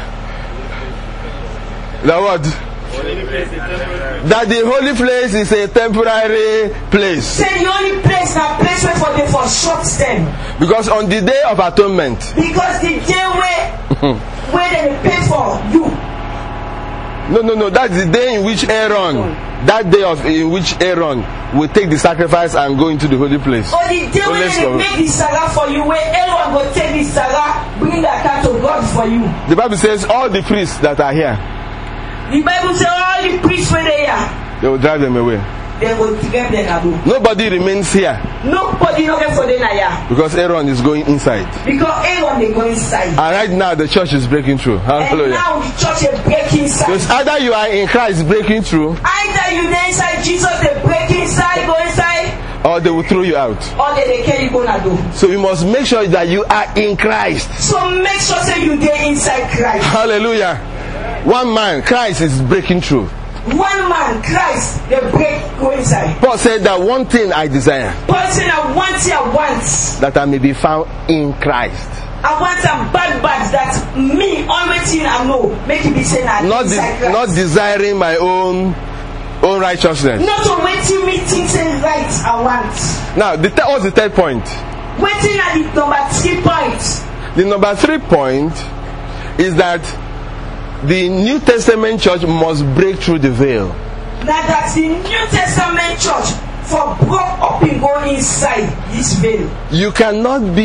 The what? That the holy place is a temporary place. Say the only place na place where for them for short term. Because on the day of atonement, Because the day where where they pay for you. no, no, no, that's the day in which Aaron, that day of in which Aaron will take the sacrifice and go into the holy place. Or the day Holy when they place. make the salah for you, where everyone go take the salah, bring the account to God for you. The Bible says all the priests that are here, The Bible says all the priests when they are, they will drive them away. they will give them a book. Nobody remains here Nobody no get for them here. because Aaron is going inside. Because everyone they go inside. And right now the church is breaking through. And Hallelujah. now the church is breaking So inside. it's either you are in Christ breaking through, Either you dey inside Jesus, they break inside, go inside, or they will throw you out. or they they carry go na do. So you must make sure that you are in Christ. So make sure say you dey inside Christ. Hallelujah. One man, Christ is breaking through. One man, Christ, they break go inside. Paul said that one thing I desire, Paul say na one thing I want. that I may be found in Christ. I want some bad bad that me always thing I know make it be saying I Not, de- inside Christ. not desiring my own own righteousness. Not to waiting me think say right I want. Now, the th- what's the third point? Waiting at the number three point. The number three point is that the New Testament church must break through the veil. Now that the New Testament church for broke up and go inside this veil. You cannot be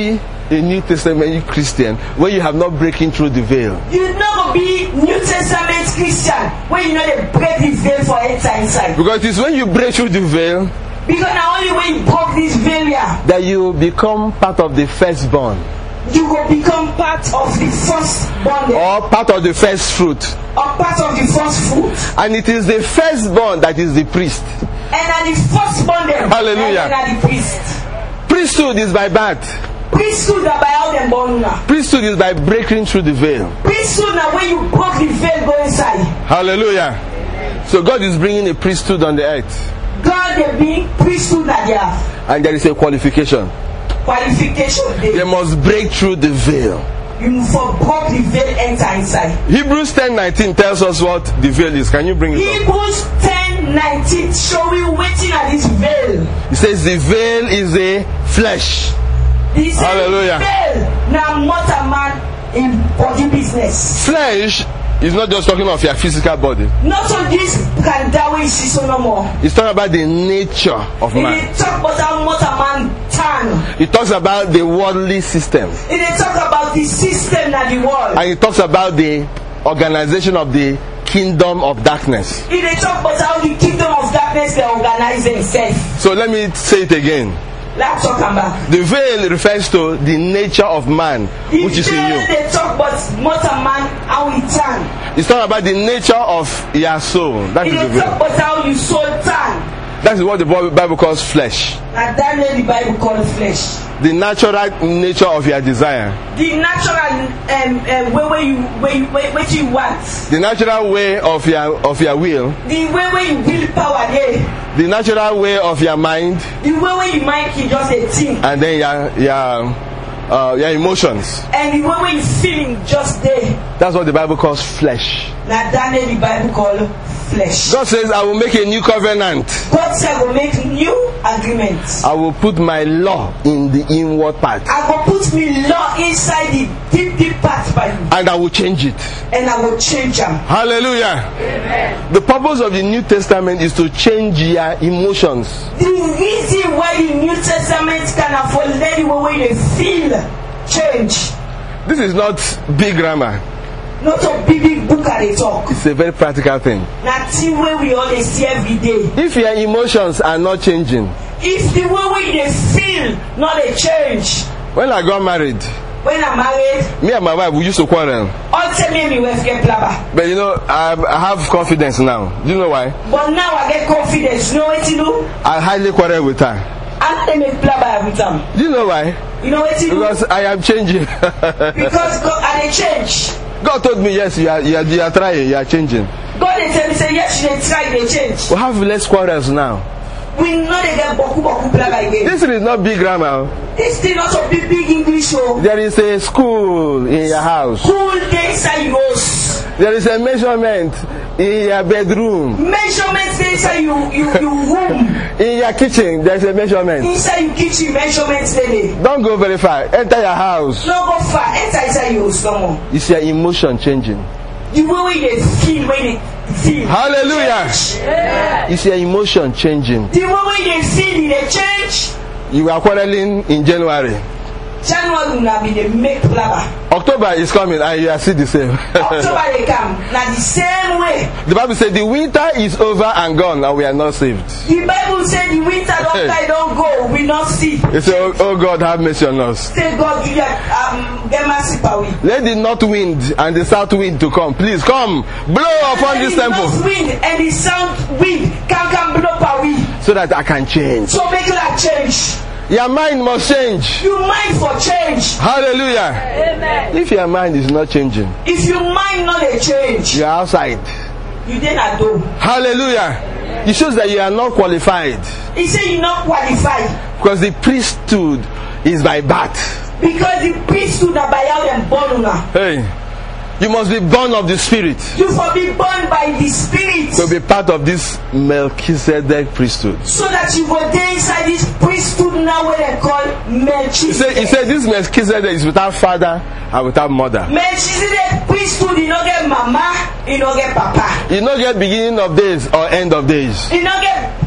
a New Testament Christian when you have not breaking through the veil. You not gonna be New Testament Christian when you know they break the veil for enter inside. Because it's when you break through the veil Because now only when you broke this veil here, that you become part of the firstborn, you will become part of the firstborn there, or part of the first fruit. or part of the first fruit. And it is the firstborn that is the priest. And at the firstborn there, Hallelujah. and at the priest. Priesthood is by birth. Priesthood are by how them born now. Priesthood is by breaking through the veil. Priesthood now when you broke the veil go inside. Hallelujah. So God is bringing a priesthood on the earth. God they being priesthood that they have. And there is a qualification. Qualification They there. must break through the veil. You for broke the veil enter inside. Hebrews ten nineteen tells us what the veil is. Can you bring it up? Hebrews ten nineteen showing waiting at this veil. It says the veil is a flesh. He said Hallelujah. veil now mortal man in body business. Flesh is not just talking of your physical body. Not on this can that way see so no more. It's talking about the nature of If man. they talk about how mortal man turn. It talks about the worldly system. If they talk about the system that the world. And it talks about the organization of the kingdom of darkness. If they talk about how the kingdom of darkness they organize themselves. So let me say it again. Let's talk about. The veil refers to the nature of man, The which is in veil you. they talk about mortal man how he turn. It's talking about the nature of your soul. That If is the they talk veil. about how you soul turn. That is what the Bible calls flesh. And that name the Bible called flesh. The natural nature of your desire. The natural um, um, way where you where you, where, where you want. The natural way of your of your will. The way where you will power there. The natural way of your mind. The way where you mind you just a thing. And then your your uh, your emotions. And the way where you feeling just there. That's what the Bible calls flesh. Now that name the Bible called flesh. God says, I will make a new covenant. God said I will make new agreements. I will put my law in the inward part. I will put me law inside the deep deep part by you. And I will change it. And I will change them. Hallelujah. Amen. The purpose of the New Testament is to change your emotions. The reason why the New Testament can afford let the way they feel change. This is not big grammar. Not a big big book at the talk. It's a very practical thing. Nothing where we always see every day. If your emotions are not changing. If the way we they feel not a change. When I got married, when I'm married, me and my wife, we used to quarrel. all tell me me wife get blabber. But you know, I, I have confidence now. Do you know why? But now I get confidence. You know what to do? I hardly quarrel with her. And they make blabber with them. Do you know why? You know what to do? Because I am changing. Because God and they change. God told me, yes, you are, you are, you are trying, you are changing. God they tell me say yes, they try, they change. We have less quarrels now. We know they get boku boku blabber again. This is not big grammar. This thing not so big big English show. There is a school in your house. Cool day inside your house. There is a measurement in your bedroom. Measurements dey inside you you you room. In your kitchen, there is a measurement. Inside your kitchen measurements dey there. Don't go very far. Enter your house. No go far. Enter inside your house no more. It's your emotion changing. The way wey dey feel when they feel. Hallelujah. Yeah. It's your emotion changing. The way wey dey feel e dey change. You are quarreling in January. January una be dey make blabber. October is coming and you are still the same. October dey come na the same way. The Bible says the winter is over and gone and we are not saved. The Bible say the winter don die don go we not see. They say, oh, oh God, have mercy on us. Say God give you um, get mercy per we. Let the north wind and the south wind to come. Please come, blow upon this The north temple wind and the south wind can come blow per we. so that I can change. So make that change. Your mind must change. You mind for change. Hallelujah. Amen. If your mind is not changing, If you mind not a change, you are outside. you then not do. Hallelujah. It shows that you are not qualified He say you not qualified because the priesthood is by birth. because the priesthood are by how them born una. Hey, you must be born of the Spirit You for be born by the Spirit, to be part of this Melchizedek priesthood. so that you go there inside this priesthood now where they call He said, he Melchizedek. said this Melchizedek is without father and without mother. Melchizedek priesthood, you don't get mama, you don't get papa. You don't get beginning of days or end of days. You don't get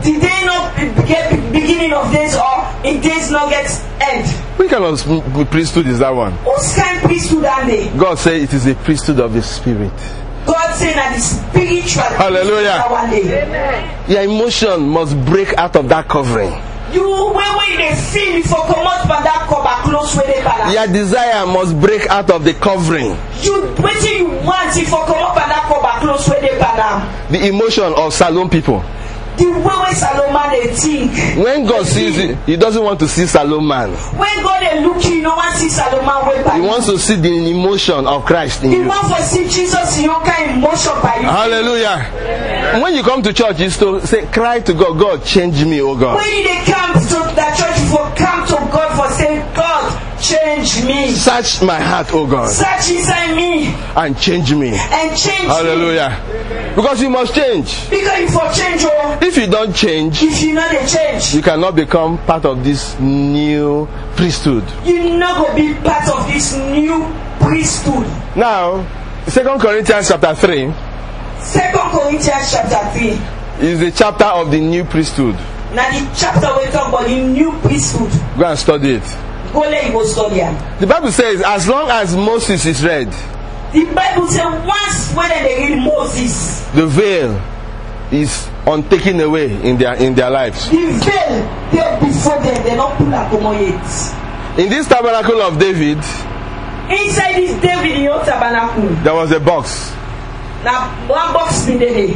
Did they not get beginning of days or in days not get end? Which kind of priesthood is that one? Whose kind priesthood are they? God said it is a priesthood of the Spirit. God saying that the spiritual Hallelujah. one day. Your emotion must break out of that covering. You when when they feel for come out from that cover close where they balance. Your desire must break out of the covering. You waiting you want if for come up from that cover close where they balance. The emotion of Salome people. The way when Solomon they think. When God sees it, He doesn't want to see Solomon. When God they look you, no one sees Solomon way back. He wants to see the emotion of Christ in He you. wants to see Jesus in your kind emotion by you. Hallelujah. Amen. When you come to church, you to say, cry to God, God, change me, oh God. When they come to that church, for come to God for saying, God, change me. Search my heart, oh God. Search inside me. And change me. And change Hallelujah. me. Hallelujah. Because you must change. Because if you change, oh, if you don't change, if you not the change, you cannot become part of this new priesthood. You're not going to be part of this new priesthood. Now, Second Corinthians chapter three. Second Corinthians chapter three is the chapter of the new priesthood. Now the chapter we talk about the new priesthood. Go and study it. Go let you go study it. The Bible says, as long as Moses is read, the Bible says once when they read Moses, the veil is untaken away in their in their lives. The veil there before them, they not pull up yet. In this tabernacle of David, inside this David in your tabernacle, there was a box. Now one box in there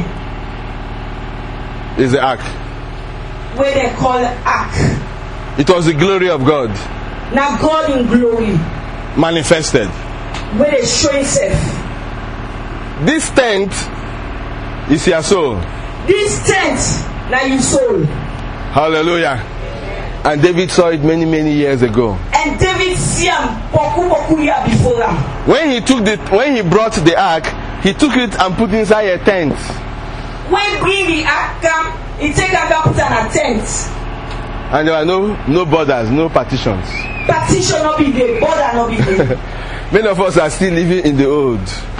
is the ark. Where they call ark. It was the glory of God. Now God in glory manifested. Where they show himself. This tent is your soul. This tent now your soul. Hallelujah. And David saw it many many years ago. And David see him boku boku year before him. When he took the when he brought the ark, he took it and put inside a tent. When bring the ark come, he take and put in a tent. And there were no no borders, no partitions. Partition not be there, border not be there. Many of us are still living in the old.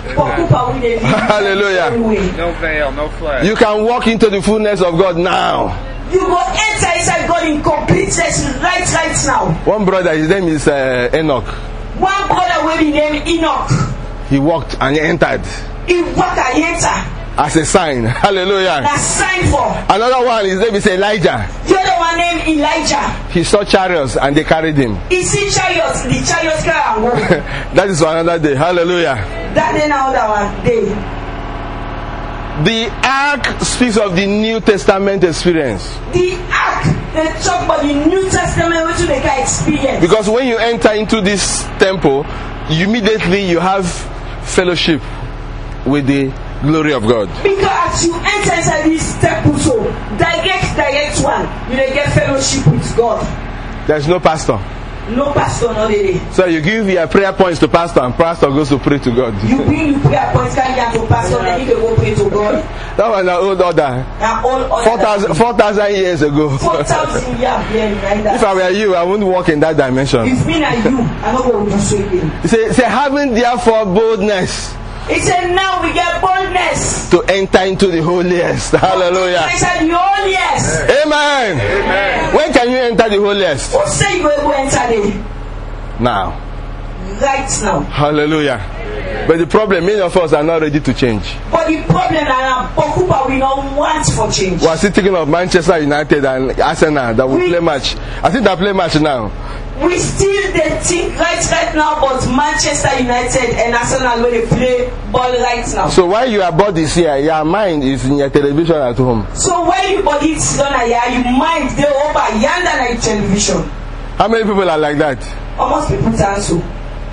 Hallelujah. No veil, no flesh. You can walk into the fullness of God now. You go enter inside God in completeness right right now. One brother, his name is uh, Enoch. One brother will be named Enoch. He walked and he entered. He walked and entered. As a sign. Hallelujah. A sign for. Another one, his name is Elijah. The other one named Elijah. He saw chariots and they carried him. He see chariots, the chariots carry and walk. That is for another day. Hallelujah. That is another one day. The ark speaks of the New Testament experience. The ark, they talk about the New Testament which they can experience. Because when you enter into this temple, you immediately you have fellowship with the glory of God. Because you enter inside this temple, so direct, direct one, you will get fellowship with God. There is no pastor. No pastor, no lady. So you give your prayer points to pastor, and pastor goes to pray to God. You bring your prayer points, carry them to pastor, then he will go pray to God. That was an old order. An old order. Four thousand, four thousand years ago. Four thousand years behind that. If I were you, I wouldn't walk in that dimension. If me and you, I know what we do so again. He said, say, having therefore boldness. He said, now we get boldness to enter into the holiest. Hallelujah. He said, the holiest. Amen. Amen. When can you enter the holiest? Who say you will enter there? Now. Right now. Hallelujah. Amen. But the problem, many of us are not ready to change. But the problem is we don't want for change. We are still thinking of Manchester United and Arsenal that will we, play match. I think they play match now. We still they think right right now about Manchester United and Arsenal when they play ball right now. So while your body is here, your mind is in your television at home. So while your body is done here, your mind they over yonder like television. How many people are like that? Almost people answer.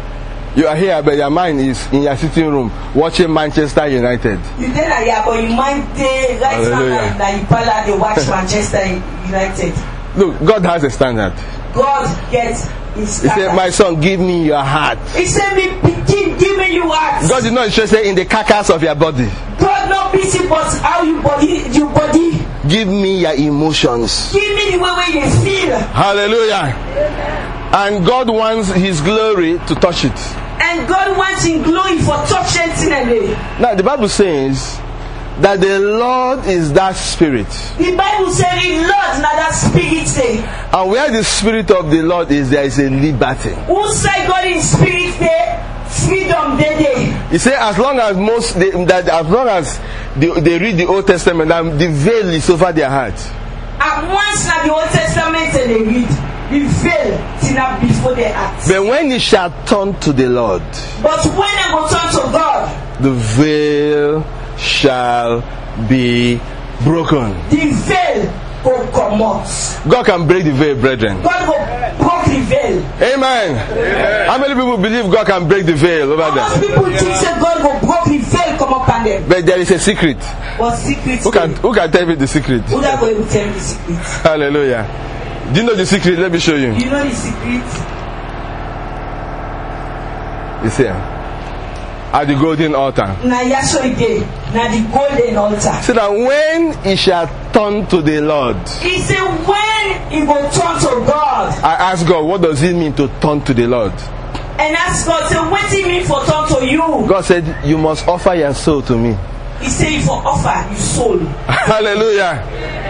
You are here, but your mind is in your sitting room watching Manchester United. You then here, but your mind they right Hallelujah. Now like Pala they watch Manchester United. Look, God has a standard. God gets his standard. He said, my son, give me your heart. He said, me begin, give me your heart. God is not interested in the carcass of your body. God not busy but how you body, your body. Give me your emotions. Give me the way where you feel. Hallelujah. Amen. And God wants His glory to touch it. And God wants in glory for touch anything. Now the Bible says that the Lord is that spirit. The Bible says the Lord na that spirit say. And where the spirit of the Lord is, there is a liberty. Who say God in spirit there? Freedom there there. He said as long as most they, that as long as they, they read the Old Testament, and the veil is over their heart. And once na the Old Testament they read, the veil is not before their heart. But when he shall turn to the Lord, but when they go turn to God, the veil shall be broken. The veil go come out. God can break the veil, brethren. God go break the veil. Amen. Amen. How many people believe God can break the veil over there? Most people think that God go break the veil come up on them. But there is a secret. What secret? Who can who can tell me the secret? Who that going to tell me the secret? Hallelujah. Do you know the secret? Let me show you. You know the secret? It's here. At the golden altar. Na yaso ide, na the golden altar. So that when he shall turn to the Lord. He said when he will turn to God. I asked God, what does it mean to turn to the Lord? And asked God, say, what does it mean for turn to you? God said, you must offer your soul to me. He said, if you offer your soul. Hallelujah.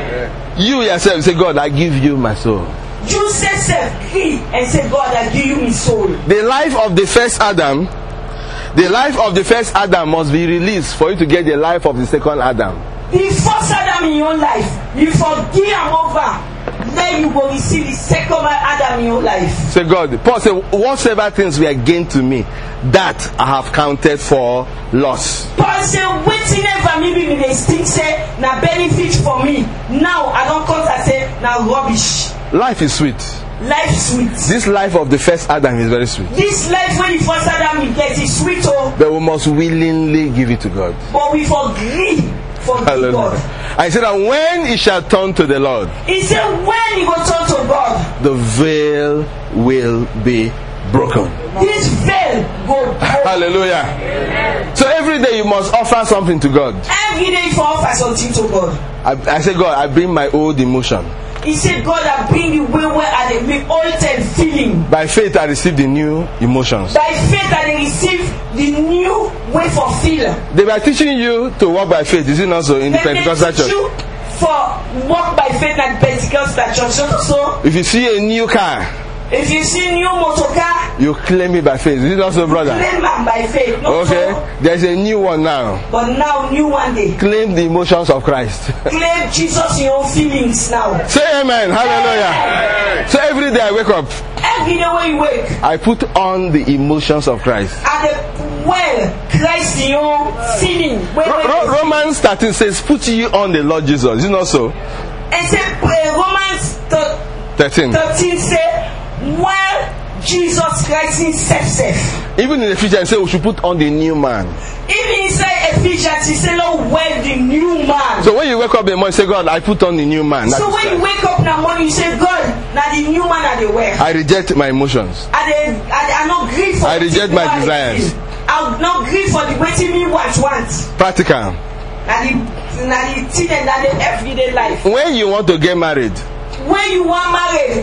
You yourself say, God, I give you my soul. You say self free and say, God, I give you my soul. The life of the first Adam, the life of the first Adam must be released for you to get the life of the second Adam. The first Adam in your life, you forgive him over. Then you will receive the second Adam in your life. Say, God, Paul said, whatsoever things were gained to me, that I have counted for loss. Paul said, waiting never maybe me they think say na benefit for me. Now I don't count I say na rubbish. Life is sweet. Life sweet. This life of the first Adam is very sweet. This life when the first Adam we get is sweet, oh. But we must willingly give it to God. But we forgive. Forgive God. I said that when he shall turn to the Lord, he said when he will turn to God, the veil will be broken. This veil will broken. Hallelujah. Amen. So every day you must offer something to God. Every day you offer something to God. I, I say, God, I bring my old emotion. He said, God, I bring you where where I the altered feeling. By faith, I receive the new emotions. By faith, I receive the new way for feeling. They were teaching you to walk by faith. Is it not so in the Pentecostal church? You for walk by faith at Pentecostal church. So, if you see a new car, if you see new motor car, you claim it by faith. Is it not so, brother? Claim it by faith. No, okay. So, there's a new one now. But now, new one day. Claim the emotions of Christ. Claim Jesus in your feelings now. Say amen. Hallelujah. Amen. So every day I wake up. Every day when you wake, I put on the emotions of Christ. And the well, Christ in your feeling. Wait, Ro- Ro- Romans thirteen says, "Put ye on the Lord Jesus." Is it not so? And say uh, Romans thirteen. thirteen say, "Well, Jesus Christ himself said." Even in Ephesians, say we should put on the new man. Even inside Ephesians, he said, "Lord, well, the new man." So when you wake up in the morning, say, "God, I put on the new man." So when you wake up in the morning, you say, "God, now the new man I wear." I reject my emotions. I I, I not grieve for. I reject my desires. I will not grieve for the waiting me want want. Practical. Now the now the thing and the everyday life. When you want to get married. When you want married.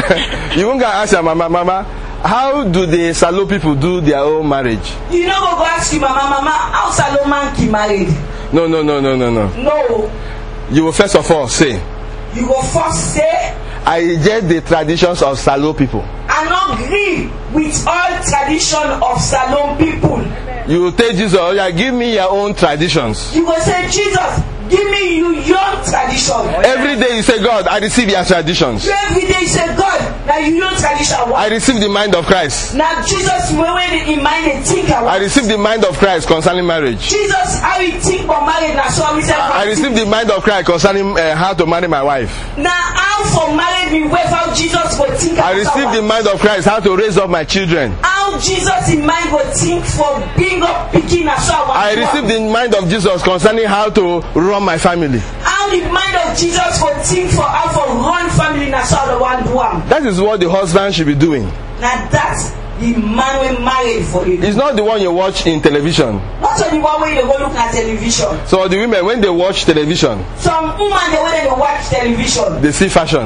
You won't go ask your mama, mama, how do the Salo people do their own marriage? You know go ask you mama, mama, how Salo man get married? No, no, no, no, no, no. No. You will first of all say. You will first say. I reject the traditions of Salo people. I not agree with all tradition of Salon people. You will tell Jesus, oh yeah, give me your own traditions. You will say, Jesus, give me you your tradition. Every day you say, God, I receive your traditions. Every day you say, God, now you your tradition. I receive the mind of Christ. Now Jesus, when in mind and think about. I receive the mind of Christ concerning marriage. Jesus, how you think about marriage now? So we say, I receive the mind of Christ concerning uh, how to marry my wife. Now how for marriage me without Jesus will think about. I receive the mind of Christ how to raise up my children. How Jesus in mind will think for being up picking a shower. I receive the mind of Jesus concerning how to run my family. How the mind of Jesus will think for how to run family na so the one do am. That is what the husband should be doing. Now that's the man we married for you. It's not the one you watch in television. Not the one where you go look at television. So the women when they watch television. Some women they when they watch television. They see fashion.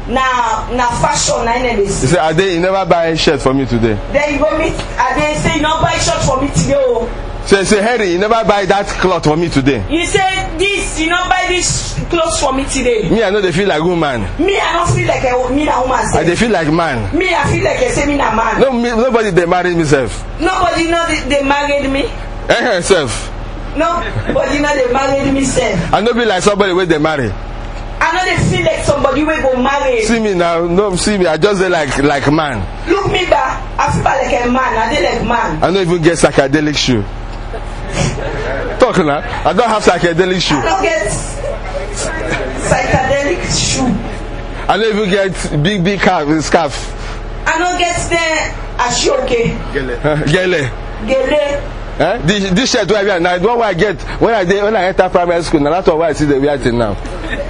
Na na fashion na they see. They say, Ade, you never buy a shirt for me today. Then you go meet Ade say you not buy shirt for me today. Oh. Say, say, Harry, you never buy that cloth for me today. You say this, you know, buy this clothes for me today. Me, I know they feel like woman. Me, I don't feel like a me, a woman. I they feel like man. Me, I feel like a semi man. No, me, nobody they married me self. Nobody know they, they married me. Eh, self. Nobody know they married me self. I know be like somebody where they marry. I know they feel like somebody will go marry. See me now, no, see me. I just say like like man. Look me back. I feel like a man. I dey like man. I don't even get psychedelic shoe. Talk now. I don't have psychedelic shoe. I don't get psychedelic shoe. I don't even get big big scarf. scarf. I don't get the ashoke. Gele. Gele. Gele. Eh? This, this shirt where I wear now, the one I get when I did, when I enter primary school. Now that's why I see the wear till now.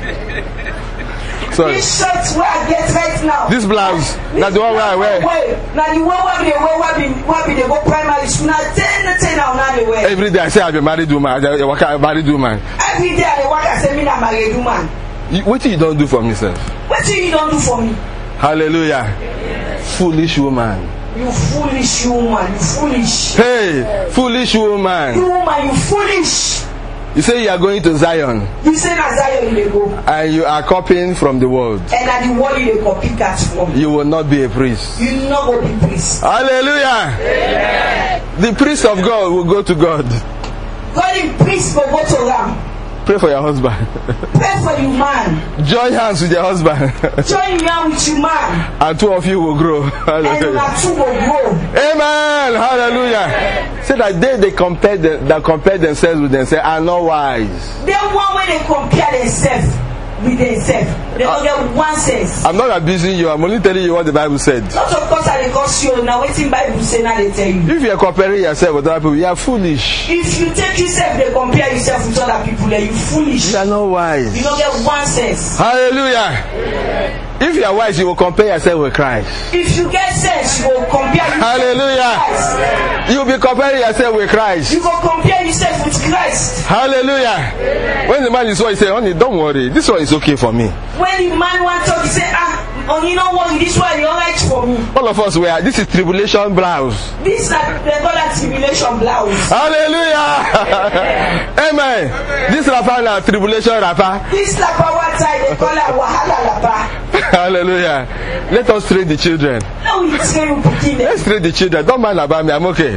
Sorry. This shirt where I get right now. This blouse. Now the one where I wear. Now the one where they wear, where be, where be they go primary school. Now ten, ten now now they wear. Every day I say I'm a married woman. I work a married woman. Every day I work I say me a married woman. You, what you don't do for me, sir? What you don't do for me? Hallelujah. Yes. Foolish woman. You foolish woman. You foolish. Hey, foolish woman. You woman, you foolish. You say you are going to Zion. You say na Zion you go. And you are copying from the world. And at the world you copy that from. You will not be a priest. You will not go be priest. Hallelujah. Amen. The priest of God will go to God. God in priest will go to Ram. Pray for your husband. Pray for you, man. Join hands with your husband. Join hands with you, man. And two of you will grow. Hallelujah. And that two will grow. Amen. Hallelujah. Say that they they compare the, that compare themselves with themselves are not wise. They one when they compare themselves with themselves. They don't get one sense. I'm not abusing you. I'm only telling you what the Bible said. Not of course I cause you now. Waiting Bible say now they tell you. If you are comparing yourself with other people, you are foolish. If you take yourself, they compare yourself with other people, then you foolish. You are not wise. You don't get one sense. Hallelujah. Yeah. If you are wise, you will compare yourself with Christ. If you get sense, you will compare yourself Hallelujah. with Christ. You will be comparing yourself with Christ. You will compare yourself with Christ. Hallelujah. Yeah. When the man is what he say, honey, don't worry. This one is okay for me. When the man wants to talk, he say, ah, oh, you know what? This one is alright for me. All of us wear this is tribulation blouse. This is they call that tribulation blouse. Hallelujah. Amen. Amen. This rapper is tribulation rapper. This rapper what time they call it wahala rapper. Hallelujah. Let us train the children. No, we train them. Let's train the children. Don't mind about me. I'm okay.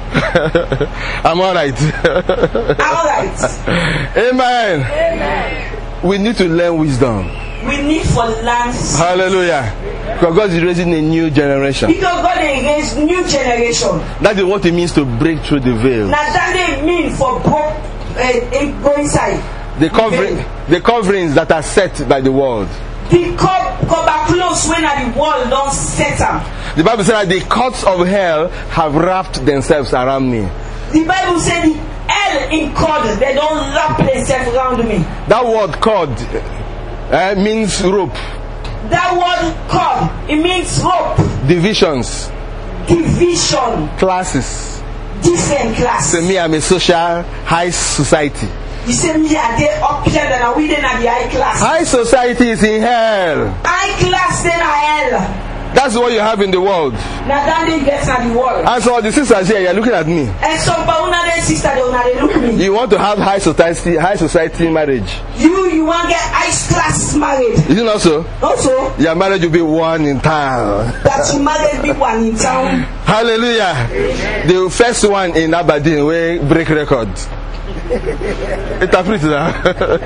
I'm alright. I'm alright. Amen. Amen. We need to learn wisdom. We need for lands. Hallelujah. Because God is raising a new generation. Because God is raising new generation. That is what it means to break through the veil. Now that they mean for broke uh, go inside. The covering, the coverings that are set by the world. The cover clothes when at the wall don't set them. The Bible says that the cords of hell have wrapped themselves around me. The Bible says the hell in cord, they don't wrap themselves around me. That word cord uh, means rope. That word cord, it means rope. Divisions. Division. Classes. Different classes. So me, I'm a social high society. You say me are they up here than are we then at the high class? High society is in hell. High class then are hell. That's what you have in the world. Now that they get at the world. And so the sisters here, you're looking at me. And some pauna then sister they they look me. You want to have high society, high society marriage. You you want to get high class married. Is it not so? Also. Your marriage will be one in town. That you married be one in town. Hallelujah. Amen. The first one in Aberdeen will break records. Interpret that.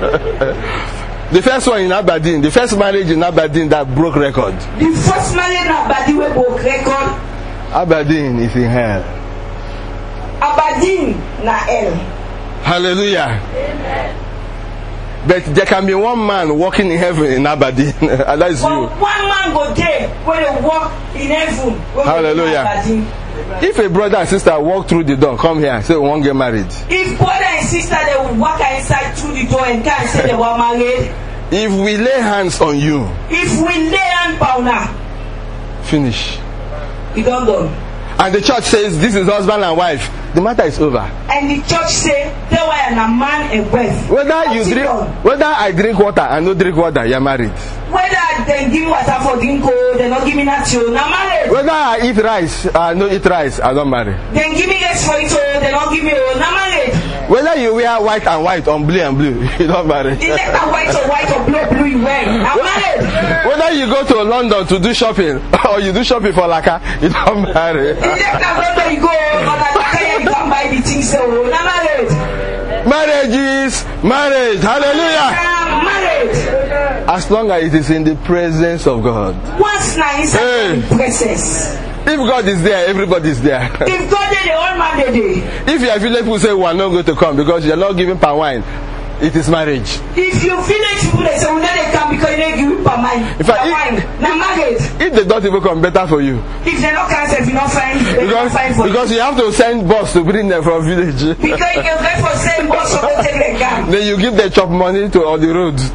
The first one in Aberdeen, the first marriage in Aberdeen that broke record. The first marriage in Aberdeen will broke record. Aberdeen is in hell. Aberdeen na hell. Hallelujah. Amen. But there can be one man walking in heaven in Aberdeen, and that is well, you. One man go there when they walk in heaven. Hallelujah. If a brother and sister walk through the door, come here, say we won't get married. If brother and sister they walk inside through the door and come say they were married. If we lay hands on you, if we lay hand on her, finish. We don't go. And the church says this is husband and wife. The matter is over. And the church say they were a man and wife. Whether you drink, whether I drink water and no drink water, you're married. Whether I that they give me water for drink, oh, they not give me nothing. Now married. Whether I eat rice, I no eat rice, I don't marry. They give me rice for it, oh, they not give me, oh, now married. Whether you wear white and white or blue and blue, you don't marry. Is that white or white or blue, blue you wear? Now married. Whether you go to London to do shopping or you do shopping for Laka, you don't marry. Is that London you go, or that Laka you can buy the things, oh, now married. Marriage is marriage. Hallelujah. Now married. As long as it is in the presence of God. Once now inside Hey. the presence. If God is there, everybody is there. If God did the all man did it. If your village people say we are not going to come because you are not giving palm wine, it is marriage. If you village people they say we know they come because they give you per mind. In fact, per if- wine. Now married. If they don't even come, better for you. If they not cancel, if you not find, they not Because, find for because you have to send bus to bring them from village. you. Because you can go for same boss so go take the gun. Then you give them chop money to all the roads.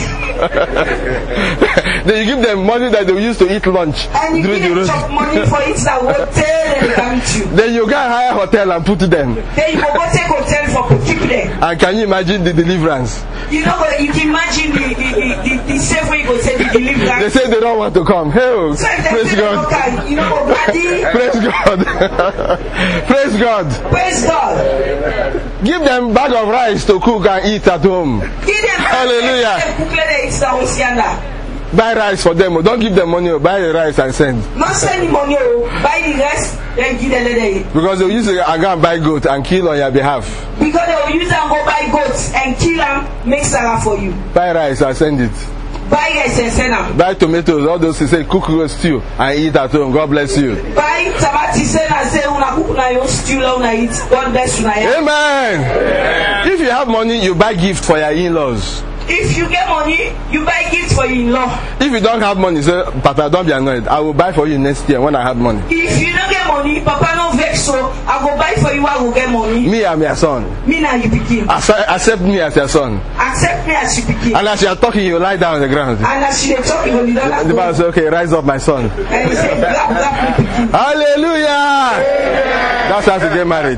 Then you give them money that they use to eat lunch And you during give the them road. chop money for it that hotel and they come to you. Then you can hire a hotel and put them. Then you go go take hotel for keep them. And can you imagine the deliverance? You know what? You can imagine the the the, the, the safe way you go take the They deliverance. say they don't want to come. Hey, oh, So if they praise say they God. don't come, you know what, buddy? Praise God. Praise God. Praise God. Give them bag of rice to cook and eat at home. Give them Hallelujah. Give them cook let them eat that Hosiana. Buy rice for them. Don't give them money. Buy the rice and send. Not send the money, oh. Buy the rest, then give them let them eat. Because they will use it and go and buy goat and kill on your behalf. Because they will use them go buy goats and kill them, make Sarah for you. Buy rice and send it. Buy rice and send them. Buy tomatoes, all those things. Say cook your stew and eat at home. God bless you. Buy tamati send and say una cook na your stew la una eat. God bless you na ya. Amen. If you have money, you buy gift for your in-laws. If you get money, you buy gift for your in-law. If you don't have money, say, Papa, don't be annoyed. I will buy for you next year when I have money. If you don't get money, Papa no vex so I go buy for you. I go get money. Me, I'm your son. Me na you begin. Accept accept me as your son. Accept me as you begin. And as you are talking, you lie down on the ground. And as she dey talk, you go dey down The Bible says, okay, rise up, my son. and he say, grab, grab me begin. Hallelujah. That's how to get married.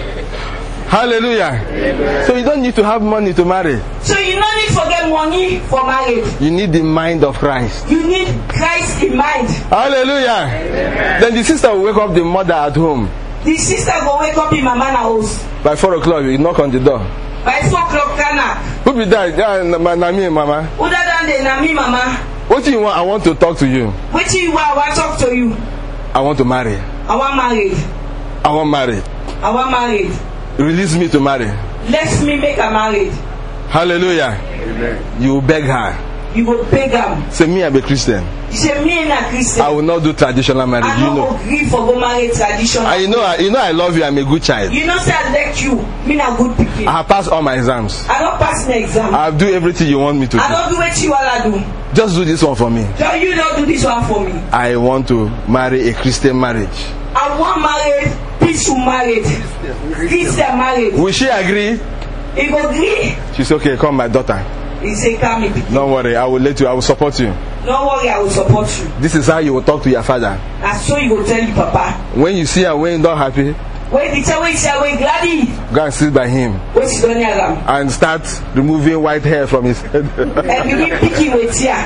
Hallelujah. So you don't need to have money to marry. So you no need to get money for marriage. You need the mind of Christ. You need Christ in mind. Hallelujah. Then the sister will wake up the mother at home. The sister go wake up in mama na house. By four o'clock, you knock on the door. By four o'clock, kana. Who be that? Yeah, na na me, mama. Other than the na me mama. What do you want? I want to talk to you. Wetin you want? I wan talk to you. I want to marry. I wan married. I want married. I wan married. Release me to marry. Let me make her married. Hallelujah. Amen. You beg her. You go beg am. Say, me, I'm a Christian. You say me na Christian. I will not do traditional marriage. I You no know. go gree for go marry traditional. And you know, I, you know, I love you. I'm a good child. You know say I like you. Me na good pikin. I have passed all my exams. I don pass my exam. I'll do everything you want me to I do. don do wetin you wanna do. Just do this one for me. So you don do this one for me. I want to marry a Christian marriage. I wan marry peaceful marriage. Christian marriage. Will she agree? He go gree. She said, okay, come, my daughter. He say come me pikin. Don't worry, I will let you. I will support you. No worry, I will support you. This is how you will talk to your father. Na so you go tell the papa. When you see her when you're not happy, When the tell wey say wey gladi. go and sit by him Wey she don near am. and start removing white hair from his head. And begin pikin with tear.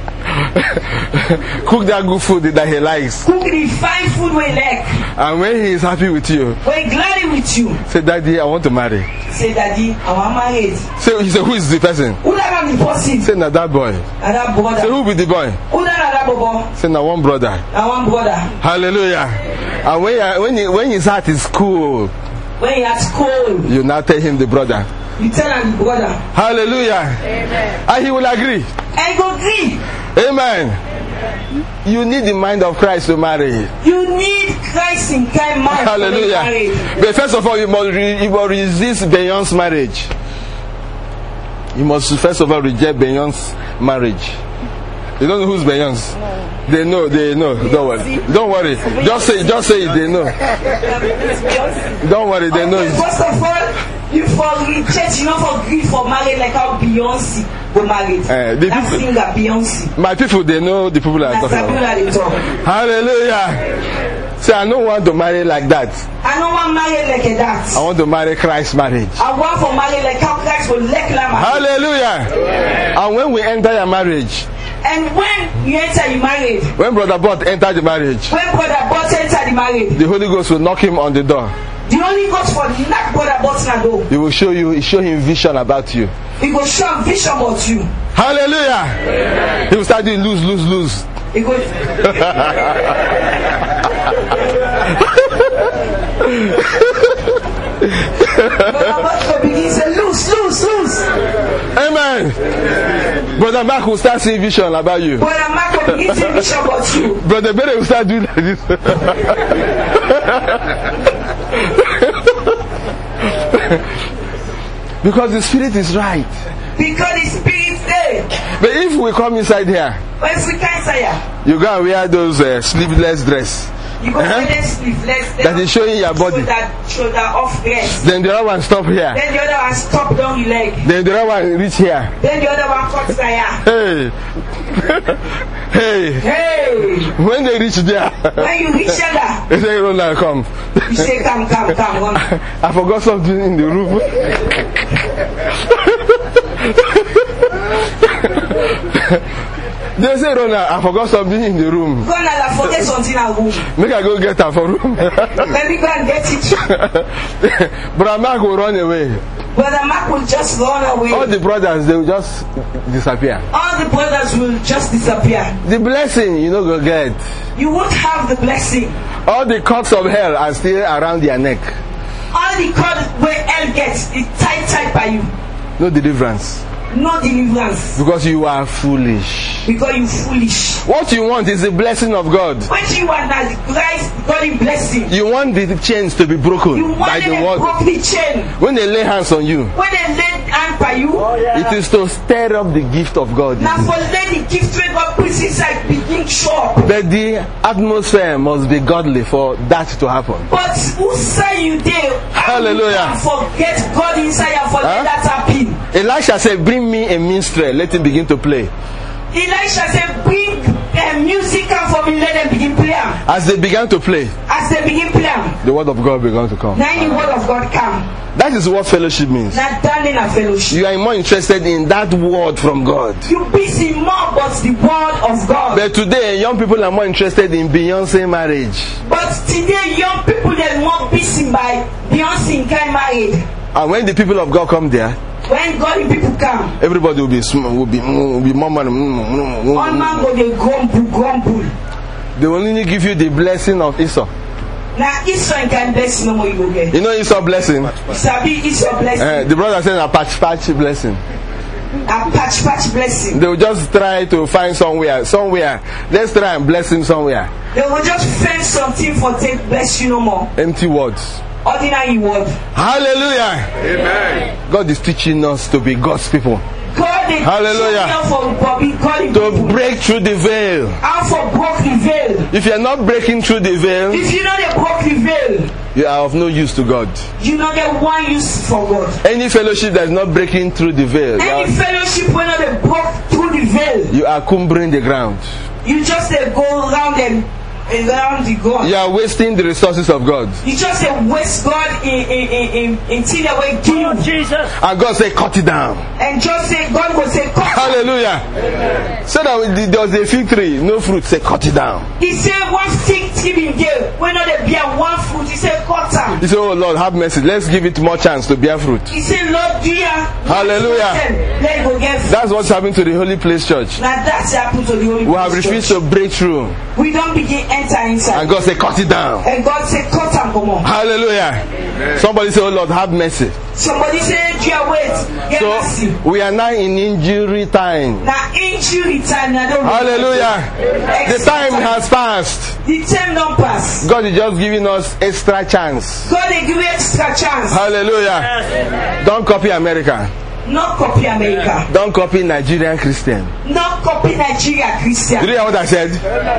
Cook that good food that he likes. Cook the fine food wey like. And when he is happy with you, Wey gladi with you. say, Daddy, I want to marry. Say daddy, I wan marry. Say, he said, who is the person? Who that na the person? Say, na that boy. Na that brother. Say, who be the boy? Who that na that bobo? Say, na one brother. Na one brother. Hallelujah. And when, you- when, he, when his heart is cool, When he at school, you now tell him the brother. you tell am the brother. Hallelujah. Amen. And he will agree. And he go gree. Amen. You need the mind of Christ to marry. You need Christ in kind mind for the Hallelujah. marriage. But first of all, you must, re- you must resist Beyonce's marriage. You must first of all reject Beyonce's marriage. You don't know who's Beyonce? No. They know, they know. Don't worry. Don't worry. Just say, just say it, they know. Don't worry, they know Okay, it. first of all, you for reject, you not for grief for marriage like how Beyonce go married. Eh, the that people- singer Beyonce. My people, they know the people I'm That's talking about. Sabina they talk. Hallelujah. Say, I don't want to marry like that. I don't want married like that. I want to marry Christ's marriage. I want for marriage like how Christ will let lama. Hallelujah. And when we enter your marriage, And when you enter the marriage, when Brother Bot entered the marriage, when Brother Bot enter the marriage, the Holy Ghost will knock him on the door. the Holy Ghost for knock Brother Bot na door. He will show you, show him vision about you. He will show him vision about you. Hallelujah! Amen. He will start doing lose, lose, lose. He goes. Brother Bot will begin say lose, lose, lose. Amen. Brother Mark will start seeing vision about you. Brother Mark will begin to vision about you. Brother Bere will start doing like this. Because the spirit is right. Because the spirit is there. But if we come inside here, But if we can't say yeah, you go and wear those uh, sleeveless dress. you go Uh-huh. uh-huh. wear sleeveless. That is showing your body. Shoulder, shoulder off dress. Then the other one stop here. Then the other one stop down the leg. Then the other one reach here. Then the other one cut there. Hey. Hey. Hey, When they reach there, when you reach there, they say, Ronald, come. you say come, come, come, come. I forgot something in the room. They say, Ronald, I forgot something in the room. Go and I forget something at home. Make I go get her for room. Let me go and get it. Brother Mark will run away. Brother Mark will just run away. All the brothers, they will just disappear. All the brothers will just disappear. The blessing, you know, go get. You won't have the blessing. All the cords of hell are still around their neck. All the cord where hell gets is tight, tight by you. No deliverance. No deliverance. Because you are foolish. Because you foolish. What you want is the blessing of God. What you want that Christ God blessing. You want the chains to be broken You by want the them word. broke the chain. When they lay hands on you, When they lay hand by you, it is to stir up the gift of God. now for let the gift when God puts inside begin shop. But the atmosphere must be godly for that to happen. But who say you there? Hallelujah. Forget God inside and forget Huh? that happen. Elisha said, bring me a minstrel, let him begin to play. Elisha said, bring uh, music and for me, let them begin play. As they began to play, As they begin play, the word of God began to come. now the word of God come. That is what fellowship means. Now standing a fellowship. You are more interested in that word from God. You busy more but the word of God. But today, young people are more interested in Beyonce marriage. But today young people they more busy by Beyonce kind married. And when the people of God come there, When God people come, everybody will be sm- will be will be more man. all man go they grumble, grumble. They will only give you the blessing of Esau. Now Esau can bless no more you go get. You know Esau blessing. Sabi Esau blessing. Uh, the brother said a patch patch blessing. A patch patch blessing. They will just try to find somewhere, somewhere. Let's try and bless him somewhere. They will just find something for take bless you no more. Empty words. Ordinary word. Hallelujah. Amen. God is teaching us to be God's people. God is Hallelujah. for Bobby, God is To break through the veil. how for broke the veil. If you are not breaking through the veil, If you know they broke the veil, you are of no use to God. you know they one use for God. Any fellowship that is not breaking through the veil, you Any are, fellowship when they broke through the veil, you are cumbering the ground. you just uh, go around and around the God. You are wasting the resources of God. You just uh, waste God in in in in until they will give you. Jesus. And God said, cut it down. And just say God will say cut. Hallelujah. So that there was a fig tree, no fruit, say cut it down. He said one fig tree in there, when not they bear one fruit, he said cut down. He said, oh Lord, have mercy. Let's give it more chance to bear fruit. He said, Lord, dear. Hallelujah. Let go get fruit. That's what's happening to the Holy Place Church. Now that's happened to the Holy We have Ghost refused Church. to break through. We don't begin enter inside. And God said, cut it down. And God said, cut and come on. Hallelujah. Somebody say, oh Lord, have mercy. Somebody said, dear, wait. Get mercy. So we are now in injury time. Now injury time. Now don't Hallelujah. The time has passed. The time don't pass. God is just giving us extra chance. God they give you extra chance. Hallelujah. Don't copy America. Not copy America. Don't copy Nigerian Christian. Not copy Nigeria Christian. Did you hear what I said?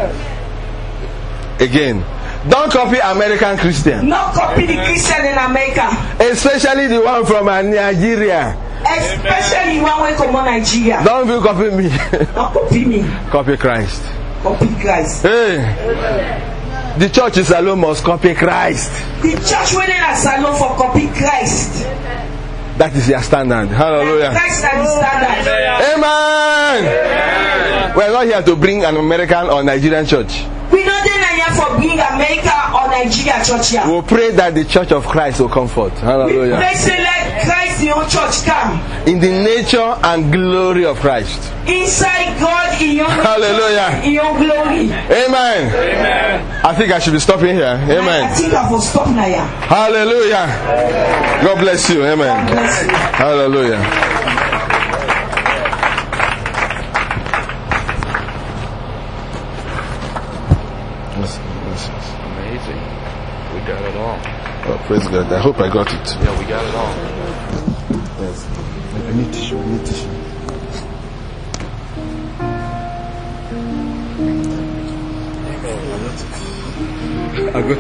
Again. Don't copy American Christian. Not copy the Christian in America. Especially the one from Nigeria. Especially one way come on Nigeria. Don't even copy me. Not copy me. Copy Christ. Copy Christ. Hey. The church is alone must copy Christ. The church when they are salon for copy Christ. That is your standard. Hallelujah. Christ is the standard. Amen. We are not here to bring an American or Nigerian church. We know they not here for bring America or Nigeria church here. We pray that the church of Christ will come forth. Hallelujah. We pray say let Christ in your church come. In the nature and glory of Christ. Inside God in your Hallelujah. In your glory. Amen. Amen. I think I should be stopping here. Amen. I, I think I will stop now. Yeah. Hallelujah. God bless you. Amen. God bless you. Hallelujah. Amazing. We got it all. Oh, praise God. I hope I got it. Yeah, we got it all. Yes. I need tissue. I need tissue. I got it.